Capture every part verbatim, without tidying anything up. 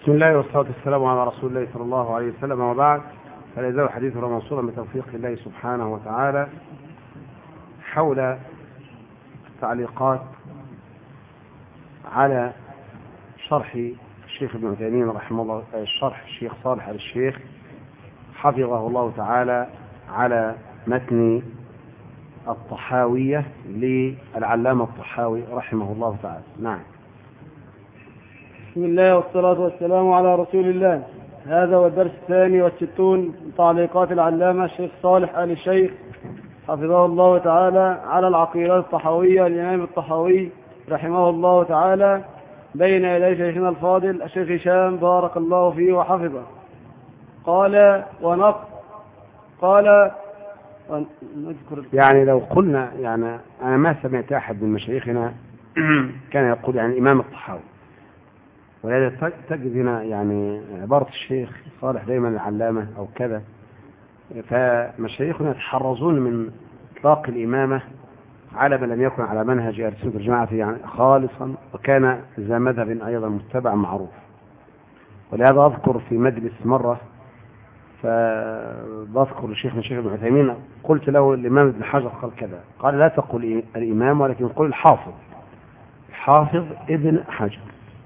بسم الله والصلاة والسلام على رسول الله صلى الله عليه وسلم، وبعد، فلا يزال حديثنا موصولا بتوفيق الله سبحانه وتعالى حول التعليقات على شرح الشيخ ابن عثيمين رحمه الله، شرح الشيخ صالح آل الشيخ حفظه الله تعالى على متن الطحاوية للعلامة الطحاوي رحمه الله تعالى. نعم. بسم الله والصلاة والسلام على رسول الله. هذا هو الدرس الثاني والستون من تعليقات العلامة الشيخ صالح آل الشيخ حفظه الله تعالى على العقيدة الطحاوية الإمام الطحاوي رحمه الله تعالى بين يدي شيخنا الفاضل الشيخ هشام بارك الله فيه وحفظه. قال ونقل قال ونذكر يعني لو قلنا، يعني أنا ما سمعت أحد من مشايخنا كان يقول يعني الإمام الطحاوي، ولذا تجد هنا يعني عبارة الشيخ صالح دائما العلامة أو كذا، فمشايخنا يتحرزون من إطلاق الإمامة على من لم يكن على منهج أهل السنة والجماعة يعني خالصا، وكان ذا مذهب أيضا متبع معروف. ولهذا أذكر في مجلس مرة فبذكر الشيخ من شيخ ابن عثيمين، قلت له الإمام ابن حجر قال كذا، قال لا تقل الإمام ولكن قل الحافظ، الحافظ ابن حجر.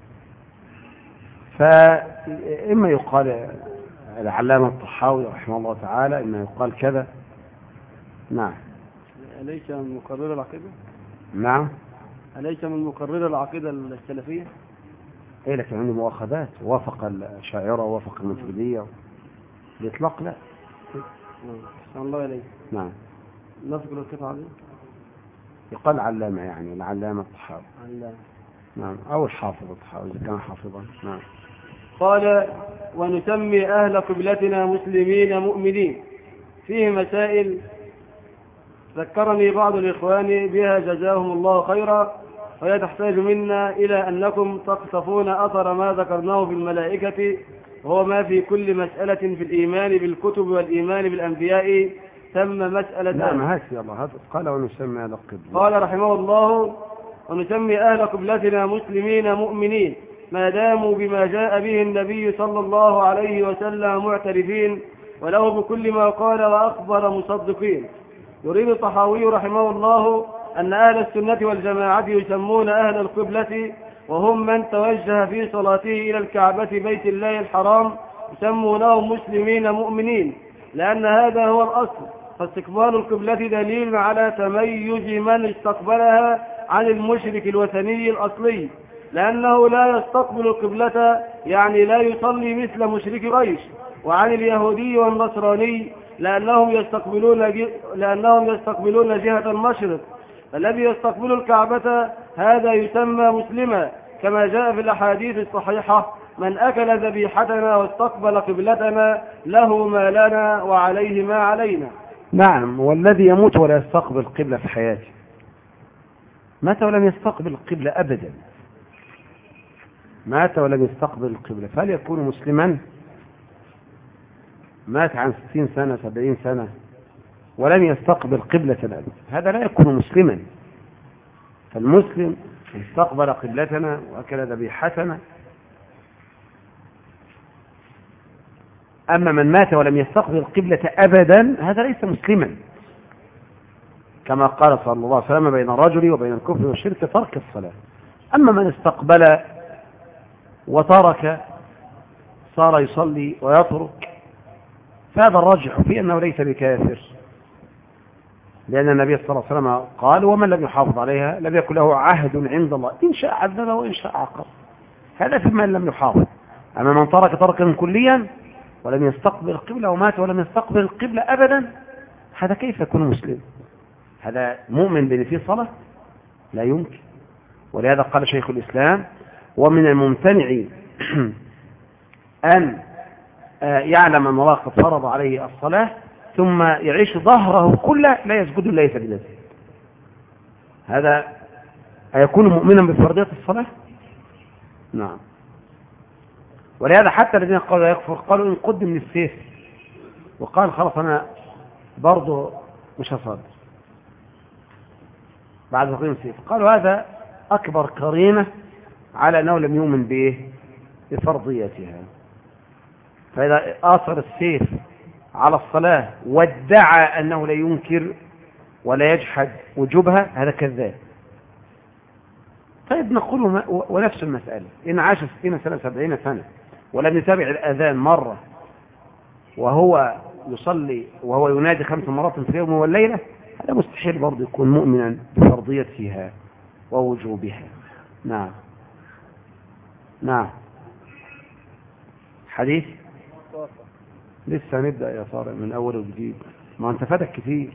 فإما يقال العلامة الطحاوي رحمه الله تعالى، إما يقال كذا. نعم. أليس من مقرر العقيدة؟ نعم. أليس من مقرر العقيدة السلفية؟ إيه، لكن عنده مؤاخذات، وافق الشاعرة ووافق المنتبذية، الإطلاق لا. أحسن الله إليك. نعم. نذكر القطعة دي. يقال علامة، يعني العلامة الطحاوي. علامة. نعم، أو الحافظ الطحاوي إذا كان حافظا. نعم. قال ونسمي أهل قبلتنا مسلمين مؤمنين. فيه مسائل ذكرني بعض الإخوان بها جزاهم الله خيرا، وهي تحتاج منا إلى أنكم تقتفون أثر ما ذكرناه في الملائكة، وهو ما في كل مسألة في الإيمان بالكتب والإيمان بالأنبياء ثم مسألة. نعم، هاتي الله هذا. قال ونسمي أهل القبلة. قال رحمه الله ونسمي أهل قبلتنا مسلمين مؤمنين ما داموا بما جاء به النبي صلى الله عليه وسلم معترفين، وله بكل ما قال وأخبر مصدقين. يريد الطحاوي رحمه الله أن أهل السنة والجماعة يسمون أهل القبلة وهم من توجه في صلاته إلى الكعبة بيت الله الحرام يسمونهم مسلمين مؤمنين، لأن هذا هو الأصل. فاستقبال القبلة دليل على تميز من استقبلها عن المشرك الوثني الأصلي، لأنه لا يستقبل القبلة يعني لا يصلي مثل مشرك قريش، وعن اليهودي والنصراني لأنهم يستقبلون لأنهم يستقبلون جهة المشرق. الذي يستقبل الكعبة هذا يسمى مسلما، كما جاء في الأحاديث الصحيحة من أكل ذبيحتنا واستقبل قبلتنا له ما لنا وعليه ما علينا. نعم. والذي يموت ولا يستقبل القبلة في حياته مات ولم يستقبل القبلة أبدا، مات ولم يستقبل القبلة، فهل يكون مسلما؟ مات عن ستين سنة سبعين سنة ولم يستقبل قبلة الأبد، هذا لا يكون مسلما. فالمسلم استقبل قبلتنا وأكل ذبيحتنا. أما من مات ولم يستقبل القبلة أبدا هذا ليس مسلما، كما قال صلى الله عليه وسلم بين الرجل وبين الكفر والشرك ترك الصلاة. أما من استقبل وترك صار يصلي ويترك، فهذا الراجح في أنه ليس بكافر، لأن النبي صلى الله عليه وسلم قال ومن لم يحافظ عليها لم يكن له عهد عند الله إن شاء عذبه وإن شاء عاقبه. هذا في من لم يحافظ. أما من ترك تركا كليا ولم يستقبل القبلة ومات ولم يستقبل القبلة أبدا، هذا كيف يكون مسلم؟ هذا مؤمن بأن فيه صلاة؟ لا يمكن. ولهذا قال شيخ الإسلام ومن الممتنع أن يعلم أن الله قد فرض عليه الصلاة ثم يعيش ظهره كله لا يسجد إلا سجدتين، هذا أيكون مؤمنا بفرضية الصلاة؟ نعم. ولهذا حتى الذين قالوا يكفر قالوا إن قدم للسيف، وقال خلاص أنا برضو مش هصلي بعد تقديم السيف، قالوا هذا أكبر قرينة على أنه لم يؤمن به بفرضيتها. فإذا آثر السيف على الصلاة وادعى أنه لا ينكر ولا يجحد وجوبها هذا كذاب. طيب نقول ونفس المسألة إن عاش ستين سنة سبعين سنة ولم يتابع الأذان مرة وهو يصلي وهو ينادي خمس مرات في اليوم والليلة، هذا مستحيل برضه يكون مؤمنا بفرضيتها ووجوبها. نعم نعم. حديث لسه نبدأ يا صارع من أول وجديد، ما أنت فاتك كتير.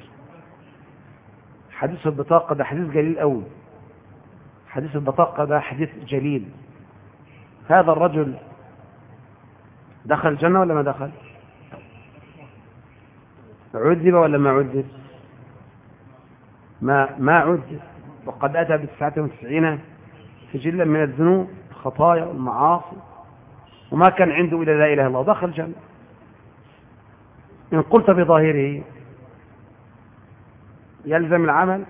حديث البطاقة ده حديث جليل أوي. حديث البطاقة ده حديث جليل. هذا الرجل دخل الجنة ولا ما دخل؟ عذب ولا ما عذب؟ ما ما عذب، وقد أتى بتسعة وتسعين سجلا من الذنوب الخطايا والمعاصي وما كان عنده إلا لا إله إلا الله، دخل الجنة. إن قلت بظاهره يلزم العمل،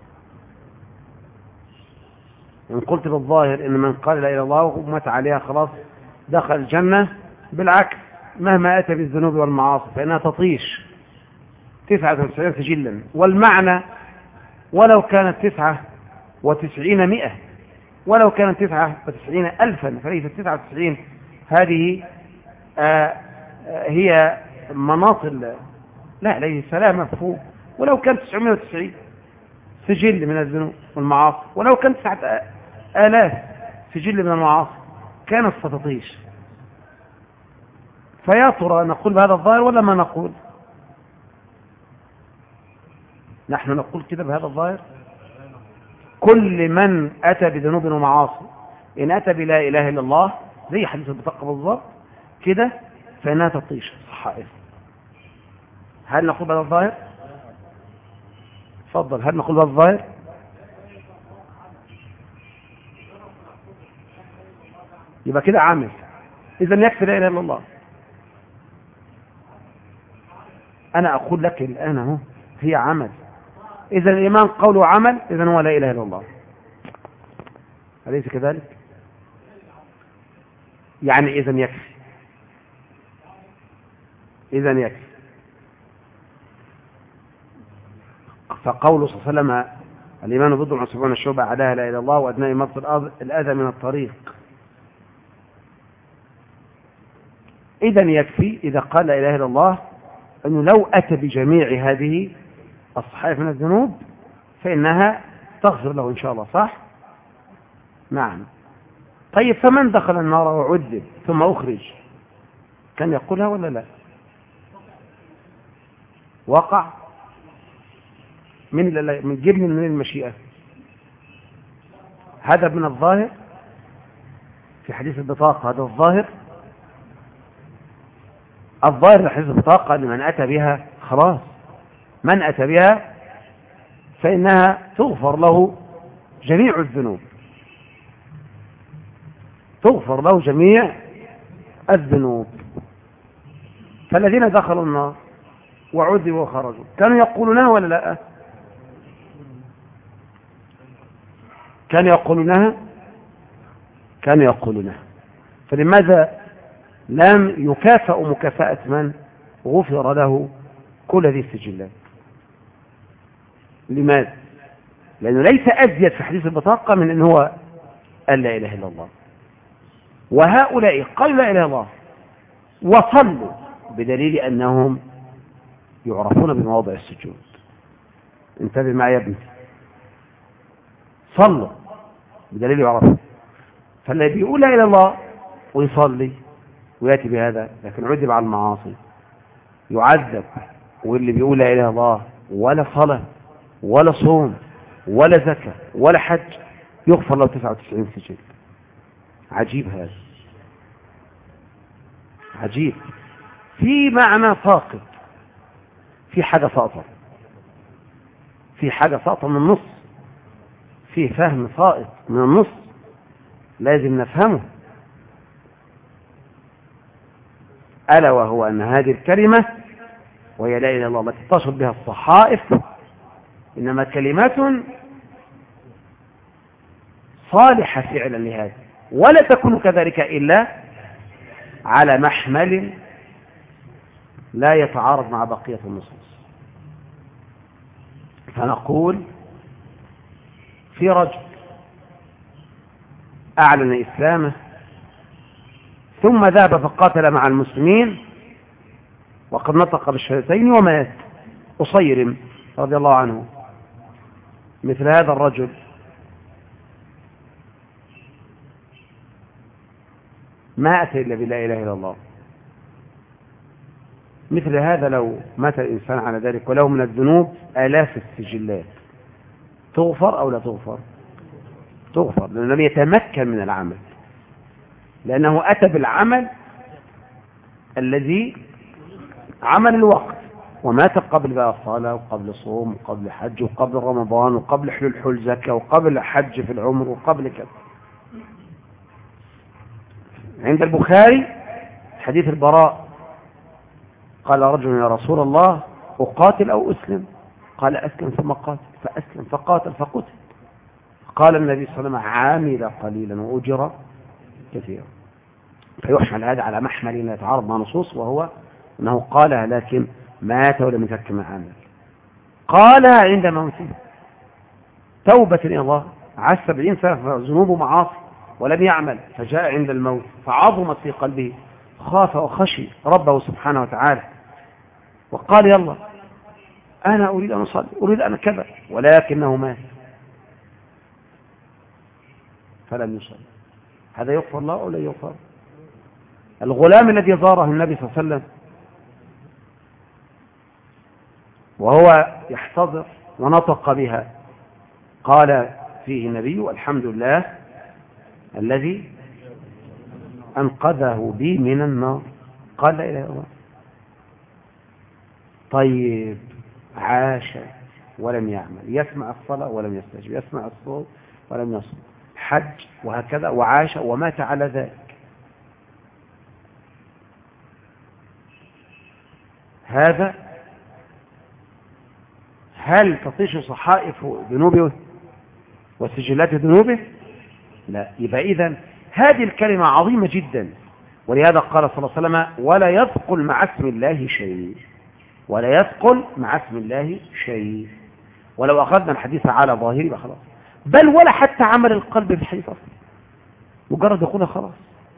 إن قلت بالظاهر إن من قال لا إله إلا الله ومات عليها خلاص دخل الجنة، بالعكس مهما أتى بالذنوب والمعاصي فإنها تطيش تسعة وتسعين سجلا، والمعنى ولو كانت تسعة وتسعين مئة ولو كانت تسعة وتسعين ألفا فليست تسعة وتسعين هذه آه آه هي مناطل، لا ليس لا مفهوم. ولو كانت تسعمائة وتسعين سجل من الذنوب والمعاصي ولو كانت تسعة آلاف سجل من المعاصي كانت ستطيش. فيا ترى نقول بهذا الظاهر ولا ما نقول؟ نحن نقول كده بهذا الظاهر. كل من أتى بذنوب ومعاصي إن أتى بلا إله إلا الله زي حديث البطاقة بالضبط كده فإنها تطيش صحائف. هل نقول بهذا الظاهر؟ تفضل، هل نقول بهذا الظاهر؟ يبقى كده عامل، إذا يكفي لا إله إلا الله. أنا أقول لك الآن هو هي عمل، إذا الإيمان قول وعمل، إذا هو لا إله إلا الله، أليس كذلك؟ يعني إذا يكفي، إذا يكفي. فقوله صلى الله عليه وسلم الإيمان بضع وسبعون شعبة أعلاها لا إله إلا الله وأدناها إماطة الأذى من الطريق، إذا يكفي إذا قال لا إله إلا الله أنه لو أتى بجميع هذه الصحائف من الذنوب فإنها تغفر له إن شاء الله، صح؟ نعم. طيب فمن دخل النار وعذب ثم أخرج كان يقولها ولا لا؟ وقع من من جبن من المشيئة. هذا من الظاهر في حديث البطاقة، هذا الظاهر. الظاهر في حديث البطاقة أن من أتى بها خلاص، من أتى بها فإنها تغفر له جميع الذنوب، تغفر له جميع الذنوب. فالذين دخلوا النار وعذبوا وخرجوا كانوا يقولونها ولا لا؟ كانوا يقولونها كانوا يقولونها فلماذا لم يكافأ مكافأة من غفر له كل هذه السجلات؟ لماذا؟ لأنه ليس أزيد في حديث البطاقة من أنه هو قال لا إله إلا الله، وهؤلاء قالوا لا إله إلا الله وصلوا بدليل أنهم يعرفون بمواضع السجود. انتبه معي يا ابني، صلوا بدليل يعرفوا. فالذي يقول لا إله إلا الله ويصلي ويأتي بهذا لكن عذب على المعاصي يعذب، واللي بيقول لا إله إلا الله ولا صلاة ولا صوم ولا زكاة ولا حج يغفر له تسعة وتسعين سجل. عجيب هذا، عجيب. في معنى ساقط، في حاجة ساقطة، في حاجة ساقطة من النص، في فهم ساقط من النص لازم نفهمه، ألا وهو أن هذه الكلمة وهي لا إله إلا الله التي تتصل بها الصحائف إنما كلمات صالحة فعلا لهذا، ولا تكون كذلك إلا على محمل لا يتعارض مع بقية النصوص. فنقول في رجل أعلن إسلامه ثم ذهب فقاتل مع المسلمين وقد نطق بالشهادتين ومات، أصيرم رضي الله عنه. مثل هذا الرجل ما أتى إلا بلا إله إلا الله. مثل هذا لو مات الإنسان على ذلك ولو من الذنوب آلاف السجلات، تغفر أو لا تغفر؟ تغفر، لأنه لم يتمكن من العمل، لأنه أتى بالعمل الذي عمل الوقت، ومات قبل بقى الصلاة وقبل صوم وقبل حج وقبل رمضان وقبل حلول حل زكاة وقبل حج في العمر وقبل كذا. عند البخاري حديث البراء قال رجل يا رسول الله أقاتل أو أسلم؟ قال أسلم ثم قاتل، فأسلم فقاتل فقتل. قال النبي صلى الله عليه وسلم عامل قليلا وأجر كثيرا. فيحمل هذا على محمل لا يتعارض مع نصوص، وهو أنه قالها لكن مات ولم يتمكن من العمل. قالها عند موته توبة إلى الله، عاش سبعين سنة في ذنوب ومعاصي ولم يعمل، فجاء عند الموت فعظمت في قلبه، خاف وخشي ربه سبحانه وتعالى وقال يلا أنا أريد أن أصلي، أريد أن كذا، ولكنه مات فلم يصلي. هذا يغفر الله أو لا يغفر؟ الغلام الذي زاره النبي صلى الله عليه وسلم وهو يحتضر ونطق بها قال فيه النبي الحمد لله الذي أنقذه بي من النار. قال لا إله إلا الله. طيب عاش ولم يعمل، يسمع الصلاة ولم يستجب، يسمع الصوت ولم يصل، حج وهكذا، وعاش ومات على ذلك. هذا هل تطيش صحائف ذنوبه وسجلات ذنوبه؟ لا. يبقى إذن هذه الكلمة عظيمة جدا، ولهذا قال صلى الله عليه وسلم ولا يثقل مع اسم الله شيء، ولا يثقل مع اسم الله شيء. ولو أخذنا الحديث على ظاهره خلاص، بل ولا حتى عمل القلب بالحديث أصلا، مجرد يقول خلاص.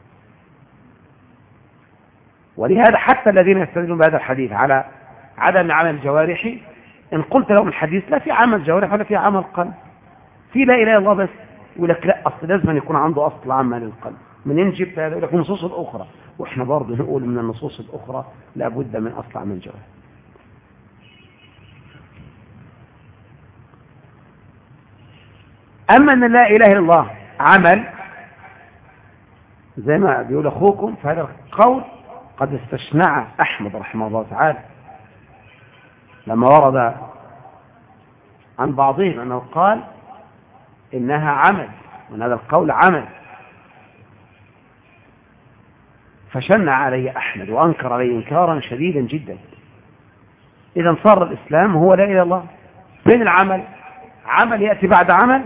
ولهذا حتى الذين يستدلون بهذا الحديث على عدم عمل الجوارح، إن قلت لهم الحديث لا في عمل جوارح ولا في عمل قلب، في لا إله إلا الله بس، يقول لك لا أصل لازم يكون عنده أصل عمل القلب. منين جبت هذا؟ يقول لك النصوص الأخرى، وإحنا برضه نقول من النصوص الأخرى لابد من أصل عمل الجوارح. أما أن لا إله إلا الله عمل زي ما بيقول أخوكم، فهذا القول قد استشنع أحمد رحمه الله تعالى لما ورد عن بعضهم أنه قال إنها عمل، وأن هذا القول عمل، فشنع عليه أحمد وأنكر عليه إنكارا شديدا جدا. إذا صار الإسلام هو لا إله إلا الله. فين العمل؟ عمل يأتي بعد عمل؟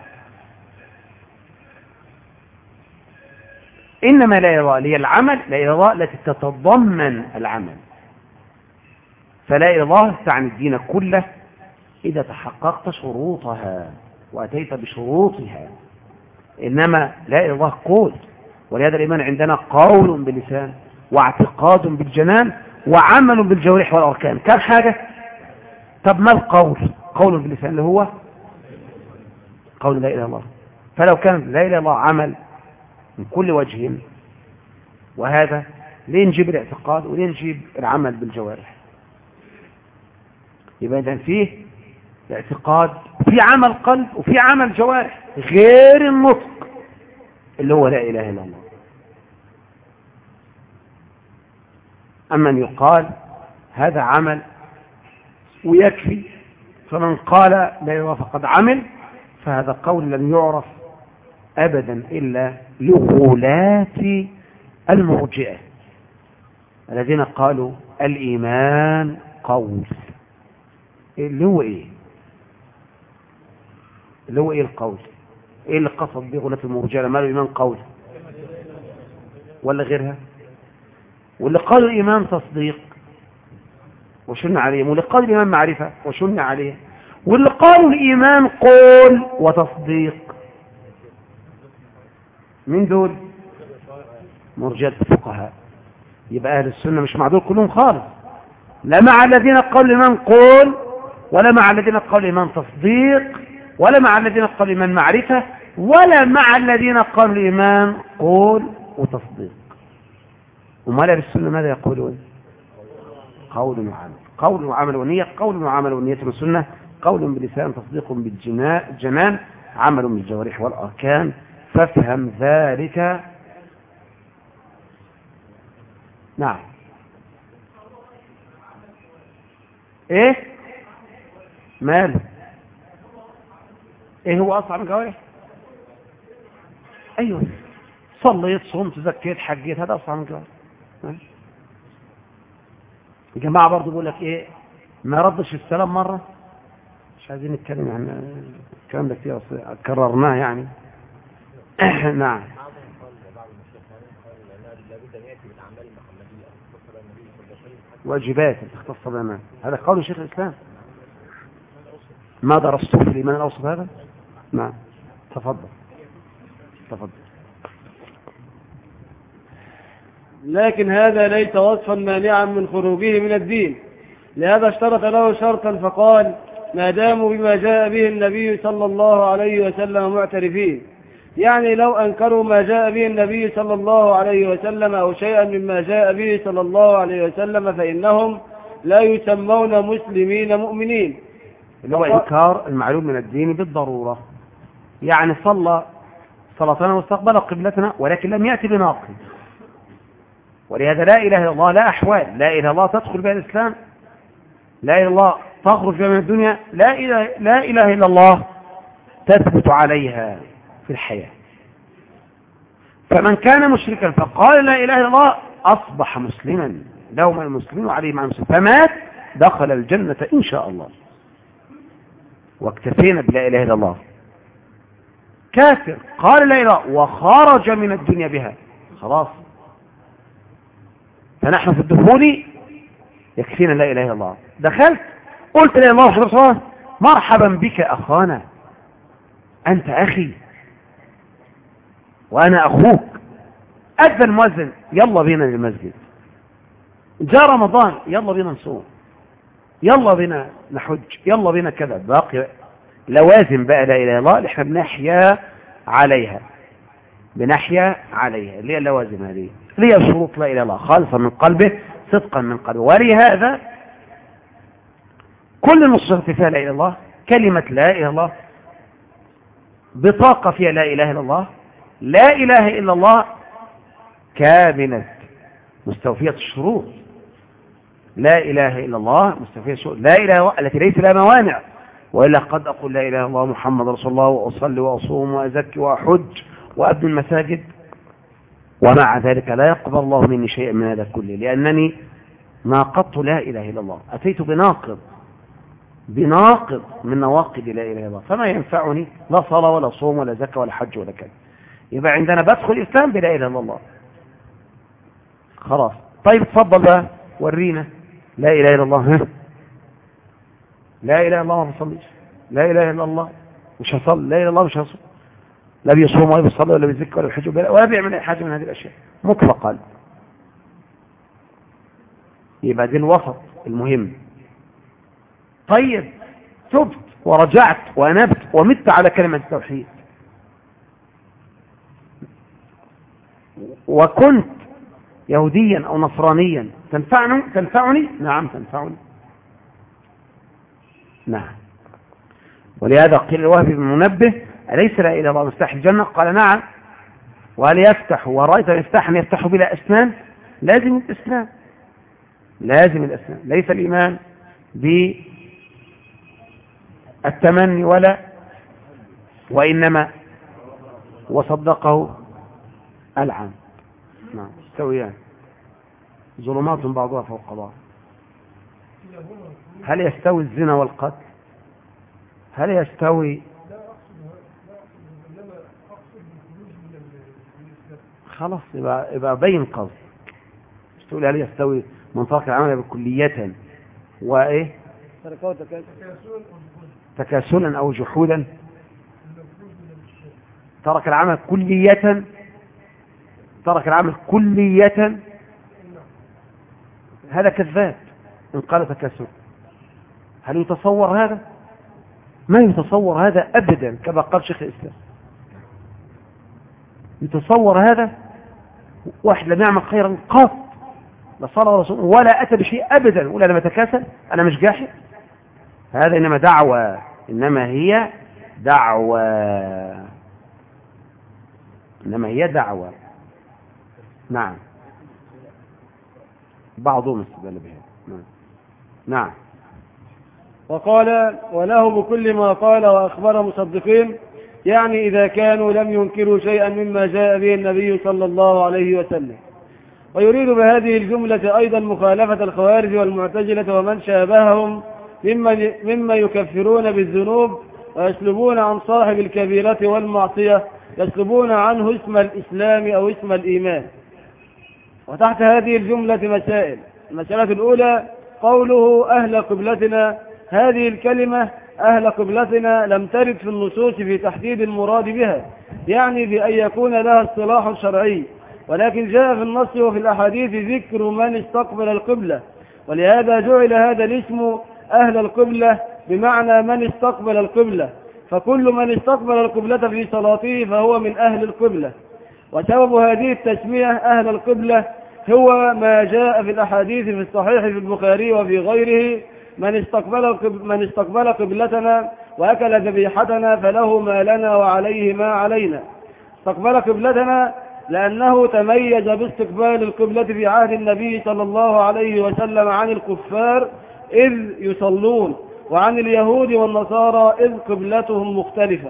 إنما لا إله إلا الله هي العمل، لا إله إلا الله التي تتضمن العمل. فلا إله إلا الله تعني الدين كله إذا تحققت شروطها وأتيت بشروطها. إنما لا إله إلا الله قول، ولهذا الإيمان عندنا قول باللسان واعتقاد بالجنان وعمل بالجوارح والأركان. كم حاجة؟ طب ما القول؟ قول باللسان اللي هو قول لا إله إلا الله. فلو كان لا إله إلا الله عمل من كل وجه، وهذا ليه نجيب الاعتقاد وليه نجيب العمل بالجوارح؟ يبقى إذن فيه اعتقاد، في عمل قلب وفي عمل جوارح غير النطق اللي هو لا إله إلا الله. أما أن يقال هذا عمل ويكفي، فمن قال لا إله إلا الله فقد عمل، فهذا قول لم يعرف أبدا إلا لغلاة المرجئة الذين قالوا الإيمان قول. اللي هو إيه؟ اللي هو إيه القول؟ إيه اللي قصد به غلاة المرجئة؟ ما له إيمان قول ولا غيرها؟ واللي قالوا الإيمان تصديق وشن عليه، واللي قالوا الإيمان معرفة وشن عليه، واللي قالوا الإيمان قول وتصديق. من دول؟ مرجئة الفقهاء. يبقى أهل السنة مش مع دول كلهم خالص، لا مع الذين قالوا الإيمان قول، ولا مع الذين قالوا الإيمان تصديق، ولا مع الذين قالوا الإيمان معرفة، ولا مع الذين قالوا الإيمان قول وتصديق. وما أهل السنة ماذا يقولون؟ قول وعمل، قول وعمل ونية. قول وعمل ونية السنة قول باللسان، تصديق بالجنان، عمل بالجوارح والأركان. فافهم ذلك. نعم. ايه ماله؟ ايه هو اصعب من الجوارح؟ ايوه، صليت صمت زكيت حجيت، هذا اصعب من الجوارح. الجماعه برضه بيقول لك ايه، ما ردش السلام مره. مش عايزين نتكلم عن الكلام ده كتير، كررناه يعني. نعم. واجبات تختص بما، هذا قول شيخ الإسلام. ما درسته في الإيمان الأوسط هذا؟ نعم. تفضل تفضل. لكن هذا ليس وصفا مانعا من خروجه من الدين، لهذا اشترط له شرطا فقال: ما داموا بما جاء به النبي صلى الله عليه وسلم معترفين. يعني لو أنكروا ما جاء به النبي صلى الله عليه وسلم أو شيئا مما جاء به صلى الله عليه وسلم فإنهم لا يسمون مسلمين مؤمنين. اللي هو إنكار المعلوم من الدين بالضرورة، يعني صلى صلاتنا واستقبل قبلتنا ولكن لم يأتي بناقض. ولهذا لا إله إلا الله لا أحوال، لا إله إلا الله تدخل بها الإسلام، لا إله إلا الله تخرج بها من الدنيا، لا إله, لا إله إلا الله تثبت عليها في الحياة. فمن كان مشركا فقال لا إله إلا الله أصبح مسلما، له مع المسلمين وعليه مع المسلمين، فمات دخل الجنة إن شاء الله. واكتفينا بلا إله إلا الله. كافر قال لا إله وخرج من الدنيا بها، خلاص. فنحن في الدخول يكفينا لا إله إلا الله. دخلت قلت لا إله إلا الله وحده رسول الله، مرحبا بك أخانا، أنت أخي وأنا أخوك. أذن المؤذن يلا بينا للمسجد، جاء رمضان يلا بينا نصوم، يلا بينا نحج، يلا بينا كذا. باقي لوازم بقى لا إله إلا الله اللي احنا بنحيا عليها، بنحيا عليها اللي هي اللوازم هذه، اللي هي شروط لا إله إلا الله، خالصا من قلبه صدقا من قلبه. ولهذا كل النصوص فيها لا إله إلا الله، كلمة لا إله إلا الله، بطاقة فيها لا إله إلا الله، لا إله إلا الله كاملة مستوفية الشروط، لا إله إلا الله مستوفية الشروط، لا إله إلا الله التي ليس لها موانع، وإلا قد أقول لا إله إلا الله محمد رسول الله وأصلي وأصوم وأزكي وأحج وأبني المساجد، ومع ذلك لا يقبل الله مني شيئا من هذا كله، لأنني ناقضت لا إله إلا الله، أتيت بناقض بناقض من نواقض لا إله إلا الله، فما ينفعني لا صلاة ولا صوم ولا زكاة ولا حج ولا كذا. يبقى عندنا بدخل الإسلام بلا إله إلا الله، خلاص. طيب تفضل بقى ورينا لا إله إلا الله. ها؟ لا إله إلا الله ما بصليش، لا إله إلا الله مش هصلي، لا إله إلا الله مش هصلي، لا بيصوم ولا بيصلي ولا بيزكي ولا بيحج ولا بيعمل أي حاجة من هذه الأشياء مطلقا. يبقى دي الوسط المهم. طيب تبت ورجعت وأنبت ومت على كلمة التوحيد، وكنت يهوديا أو نصرانيا، تنفعني تنفعني نعم تنفعني نعم. ولهذا قيل الوهب بن منبه: أليس لا إله إلا الله مفتاح الجنة؟ قال: نعم. وهل يفتح ورأيت مفتاحا يفتح بلا أسنان؟ لازم الأسنان، لازم الأسنان. ليس الإيمان بالتمني ولا، وإنما وصدقه العام. نعم يستويان، ظلمات بعضها فوق بعض. هل يستوي الزنا والقتل؟ هل يستوي؟ خلاص يبقى, يبقى بين قصد سئل هل يستوي من ترك العمل بكلية وإيه تكاسلا أو جحودا؟ ترك العمل كلية ترك العمل كلية هذا كذاب إن قال تكاسلا. هل يتصور هذا؟ ما يتصور هذا أبدا كما قال شيخ الإسلام. يتصور هذا؟ واحد لم يعمل خيرا قط لا صلى ولا صوم ولا أتى بشيء أبدا ولا لم يتكاسل أنا مش جاحد. هذا إنما دعوة إنما هي دعوة إنما هي دعوة. نعم بعضهم استدل بها. نعم. نعم. وقال وله بكل ما قال وأخبر مصدقين، يعني إذا كانوا لم ينكروا شيئا مما جاء به النبي صلى الله عليه وسلم. ويريد بهذه الجملة أيضا مخالفة الخوارج والمعتزلة ومن شابههم ممن مما يكفرون بالذنوب ويسلبون عن صاحب الكبيرة والمعصية، يسلبون عنه اسم الإسلام أو اسم الإيمان. وتحت هذه الجملة مسائل. المسألة الأولى قوله أهل قبلتنا، هذه الكلمة أهل قبلتنا لم ترد في النصوص في تحديد المراد بها، يعني بأن يكون لها اصطلاح شرعي، ولكن جاء في النص وفي الأحاديث ذكر من استقبل القبلة، ولهذا جعل هذا الاسم أهل القبلة بمعنى من استقبل القبلة، فكل من استقبل القبلة في صلاته فهو من أهل القبلة. وسبب هذه التسمية أهل القبلة هو ما جاء في الأحاديث في الصحيح في البخاري وفي غيره: من استقبل من استقبل قبلتنا وأكل ذبيحتنا فله ما لنا وعليه ما علينا. استقبل قبلتنا لأنه تميز باستقبال القبلة في عهد النبي صلى الله عليه وسلم عن الكفار إذ يصلون، وعن اليهود والنصارى إذ قبلتهم مختلفة.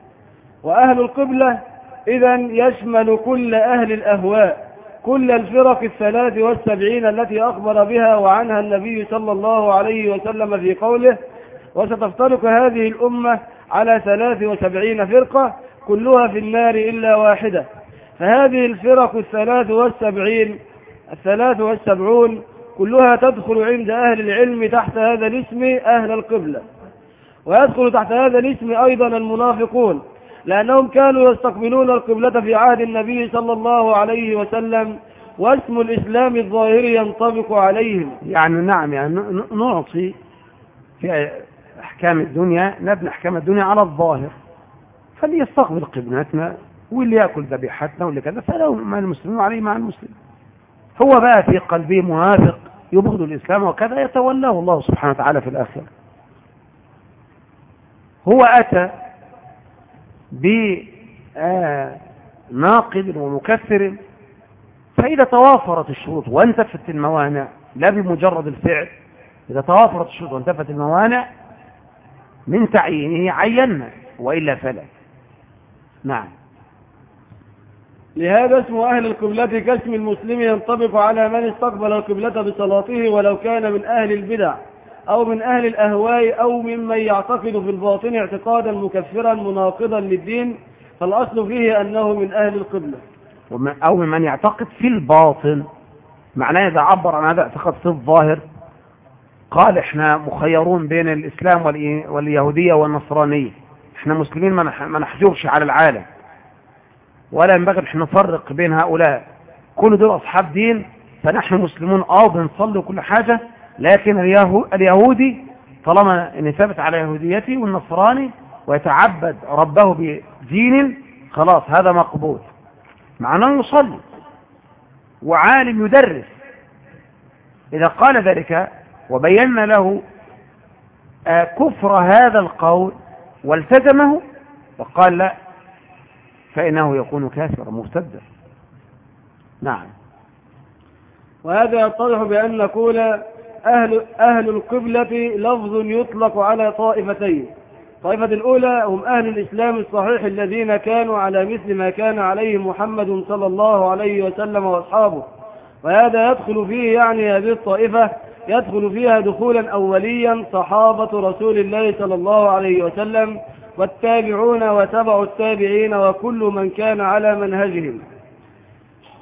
وأهل القبلة إذن يشمل كل أهل الأهواء، كل الفرق الثلاث والسبعين التي أخبر بها وعنها النبي صلى الله عليه وسلم في قوله: وستفترق هذه الأمة على ثلاث وسبعين فرقة كلها في النار إلا واحدة. فهذه الفرق الثلاث والسبعين الثلاث والسبعون كلها تدخل عند أهل العلم تحت هذا الاسم أهل القبلة. ويدخل تحت هذا الاسم أيضا المنافقون، لأنهم كانوا يستقبلون القبلة في عهد النبي صلى الله عليه وسلم، واسم الإسلام الظاهري ينطبق عليهم. يعني نعم، يعني نعطي في أحكام الدنيا، نبني أحكام الدنيا على الظاهر، فليستقبل قبلتنا واللي يأكل ذبيحتنا واللي كذا فله مع المسلمين وعليه مع المسلمين. هو بقى في قلبه منافق يبغض الإسلام وكذا يتولاه الله سبحانه وتعالى في الآخرة. هو أتى بناقض ومكفر، فإذا توافرت الشروط وانتفت الموانع، لا بمجرد الفعل، إذا توافرت الشروط وانتفت الموانع من تعيينه عينا، وإلا فلا. نعم. لهذا اسم أهل القبلة كاسم المسلم ينطبق على من استقبل القبلة بصلاته ولو كان من أهل البدع أو من أهل الأهواء أو ممن يعتقد في الباطن اعتقادا مكفرا مناقضا للدين، فالأصل فيه أنه من أهل القبلة. أو ممن يعتقد في الباطن، معناه إذا عبر عن هذا اعتقاد في الظاهر قال إحنا مخيرون بين الإسلام واليهودية والنصرانية، إحنا مسلمين ما نحجرش على العالم، ولا ينبغي أن نفرق بين هؤلاء، كل دول أصحاب دين، فنحن مسلمون آه بنصلي وكل حاجة، لكن اليهودي طالما ان ثبت على يهوديته، والنصراني ويتعبد ربه بدين، خلاص هذا مقبول، معناه يصلي وعالم يدرس. إذا قال ذلك وبينا له كفر هذا القول والتزمه وقال لا، فإنه يكون كافرا مرتدا. نعم. وهذا يتضح بأن نقول أهل, أهل القبلة لفظ يطلق على طائفتين. الطائفة الأولى هم أهل الإسلام الصحيح الذين كانوا على مثل ما كان عليه محمد صلى الله عليه وسلم وأصحابه، وهذا يدخل فيه، يعني هذه الطائفة يدخل فيها دخولا أوليا صحابة رسول الله صلى الله عليه وسلم والتابعون وتبع التابعين وكل من كان على منهجهم.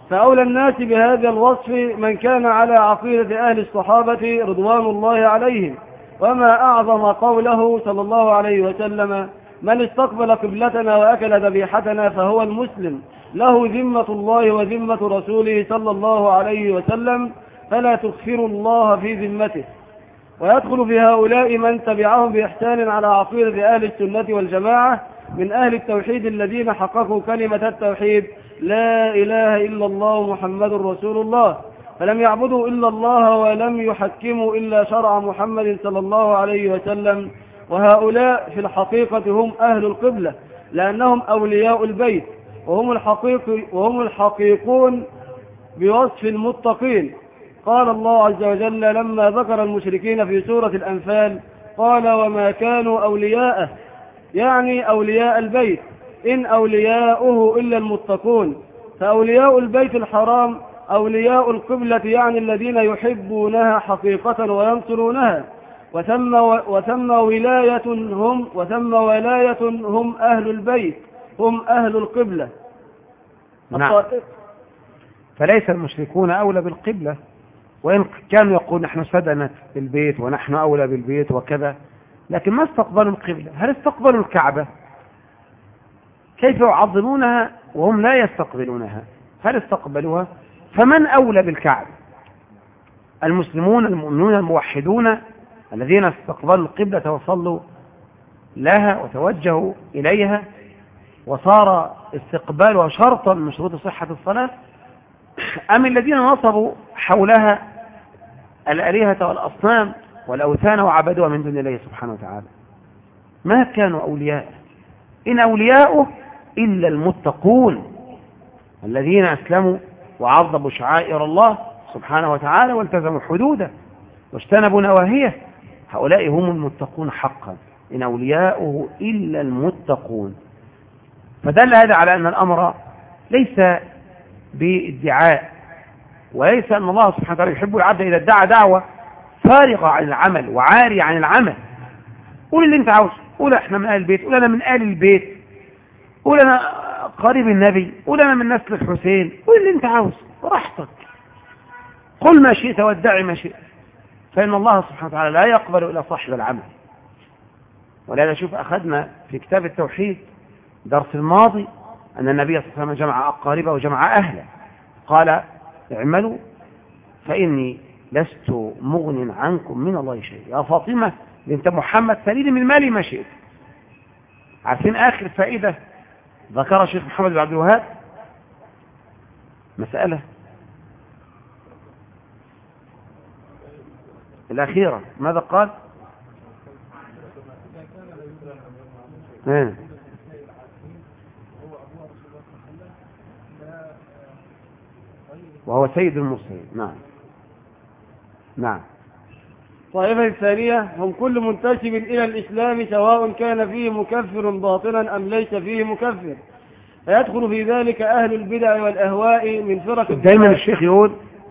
فأولى الناس بهذا الوصف من كان على عقيدة أهل الصحابة رضوان الله عليهم. وما أعظم قوله صلى الله عليه وسلم: من استقبل قبلتنا وأكل ذبيحتنا فهو المسلم، له ذمة الله وذمة رسوله صلى الله عليه وسلم، فلا تكفروا الله في ذمته. ويدخل في هؤلاء من تبعهم بإحسان على عقيدة أهل السنة والجماعة من أهل التوحيد الذين حققوا كلمة التوحيد: لا إله إلا الله محمد رسول الله، فلم يعبدوا إلا الله ولم يحكموا إلا شرع محمد صلى الله عليه وسلم. وهؤلاء في الحقيقة هم أهل القبلة، لأنهم أولياء البيت، وهم الحقيق وهم الحقيقون بوصف المتقين. قال الله عز وجل لما ذكر المشركين في سورة الأنفال: قال وما كانوا أولياءه، يعني أولياء البيت، إن أولياؤه إلا المتقون. فأولياء البيت الحرام أولياء القبلة، يعني الذين يحبونها حقيقة وينصرونها، وثم وثم ولاية هم وثم ولاية هم أهل البيت، هم أهل القبلة. نعم. فليس المشركون أولى بالقبلة، وإن كانوا يقول نحن سدنة البيت ونحن أولى بالبيت وكذا، لكن ما استقبلوا القبلة. هل استقبلوا الكعبة؟ كيف يعظمونها وهم لا يستقبلونها؟ هل استقبلوها؟ فمن أولى بالكعبة؟ المسلمون المؤمنون الموحدون الذين استقبلوا القبلة وصلوا لها وتوجهوا إليها وصار استقبالها شرطا من شروط صحة الصلاة، أم الذين نصبوا حولها الآلهة والأصنام والأوثان وعبدوها من دون الله سبحانه وتعالى؟ ما كانوا أولياء، إن أولياؤه إلا المتقون الذين أسلموا وعظموا شعائر الله سبحانه وتعالى والتزموا حدوده واجتنبوا نواهيه. هؤلاء هم المتقون حقا، إن أولياؤه إلا المتقون. فدل هذا على أن الأمر ليس بادعاء، وليس أن الله سبحانه وتعالى يحب العبد إذا ادعى دعوة فارغة عن العمل وعاري عن العمل. قول اللي انت عاوزه، قول احنا من آل البيت، قول أنا من آل البيت، قول أنا قريب النبي، قول أنا من نسل الحسين، قول اللي انت عاوزه براحتك، قل ما شئت وادعي ما شئت، فإن الله سبحانه وتعالى لا يقبل إلا صاحب العمل. ولهذا شوف أخذنا في كتاب التوحيد درس الماضي أن النبي صلى الله عليه وسلم جمع أقاربه وجمع أهله، قال اعملوا فإني لست مغن عنكم من الله شيء، يا فاطمة بنت محمد سليني من مالي ما شئت. عارفين آخر فائدة ذكر الشيخ محمد بن عبد الوهاب؟ مسألة الأخيرة ماذا قال؟ ايه وهو سيد المرسلين. نعم نعم. الطائفة الثانية هم كل منتسب إلى الإسلام سواء كان فيه مكفر باطنا أم ليس فيه مكفر، فيدخل في ذلك أهل البدع والأهواء من فرق. دائما الشيخ يقول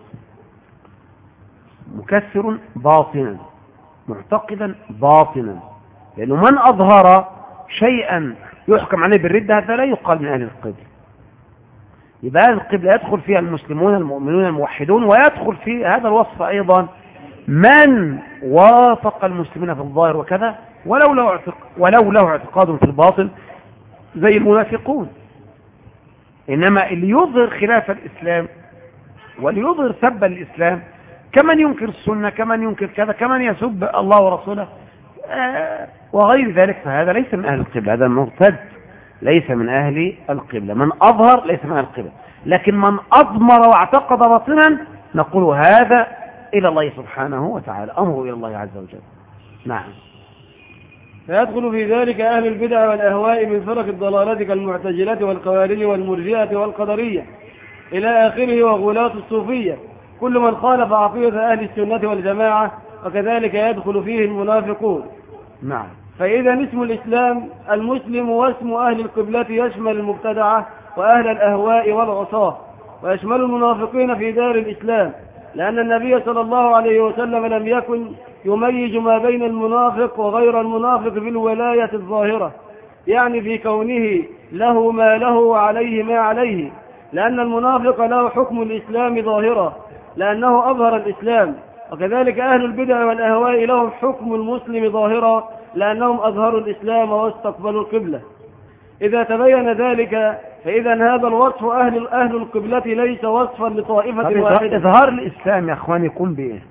مكفر باطنا معتقدا باطنا، لأنه من أظهر شيئا يحكم عليه بالردة هذا لا يقال من أهل القبلة. يبقى أهل القبلة يدخل فيها المسلمون المؤمنون الموحدون، ويدخل في هذا الوصف أيضا من وافق المسلمين في الظاهر وكذا ولو له اعتق... ولو له اعتقاد في الباطن زي المنافقون. إنما اللي يظهر خلاف الإسلام واللي يظهر سب الإسلام كمن ينكر السنة، كمن ينكر كذا، كمن يسب الله ورسوله آه وغير ذلك، فهذا ليس من أهل القبلة، هذا مرتد ليس من أهل القبلة. من أظهر ليس من أهل القبلة، لكن من أضمر واعتقد باطنا نقول هذا إلى الله سبحانه وتعالى، أمره إلى الله عز وجل. نعم. فيدخل في ذلك أهل البدع والأهواء من فرق الضلالة كالمعتزلة والخوارج والمرجئة والقدرية إلى آخره، وغلاة الصوفية، كل من خالف عقيدة أهل السنة والجماعة، وكذلك يدخل فيه المنافقون. نعم. فإذا اسم الإسلام المسلم واسم أهل القبلة يشمل المبتدعة وأهل الأهواء والعصاة، ويشمل المنافقين في دار الإسلام، لأن النبي صلى الله عليه وسلم لم يكن يميز ما بين المنافق وغير المنافق بالولاية الظاهرة، يعني في كونه له ما له وعليه ما عليه، لأن المنافق له حكم الإسلام ظاهرا لأنه أظهر الإسلام، وكذلك أهل البدع والأهواء لهم حكم المسلم ظاهرا لأنهم أظهروا الإسلام واستقبلوا القبلة. إذا تبين ذلك فإذا هذا الوصف أهل أهل القبلة ليس وصفا لطائفة واحدة. إظهار الإسلام يا أخواني يكون بإيه؟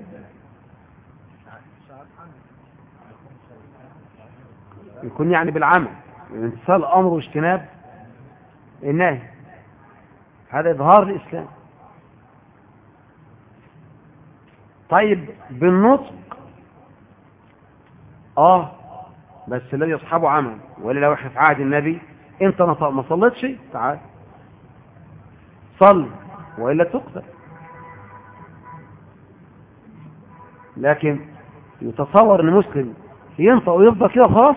يكون يعني بالعمل، امتثال الأمر واجتناب النهي، هذا إظهار الإسلام. طيب بالنطق آه بس الذي يصحبه عمل، ولا لو احنا في عهد النبي انت ما صليتش تعال صل وإلا تقتل. لكن يتصور ان مسلم ينطق ويفضل كده خلاص،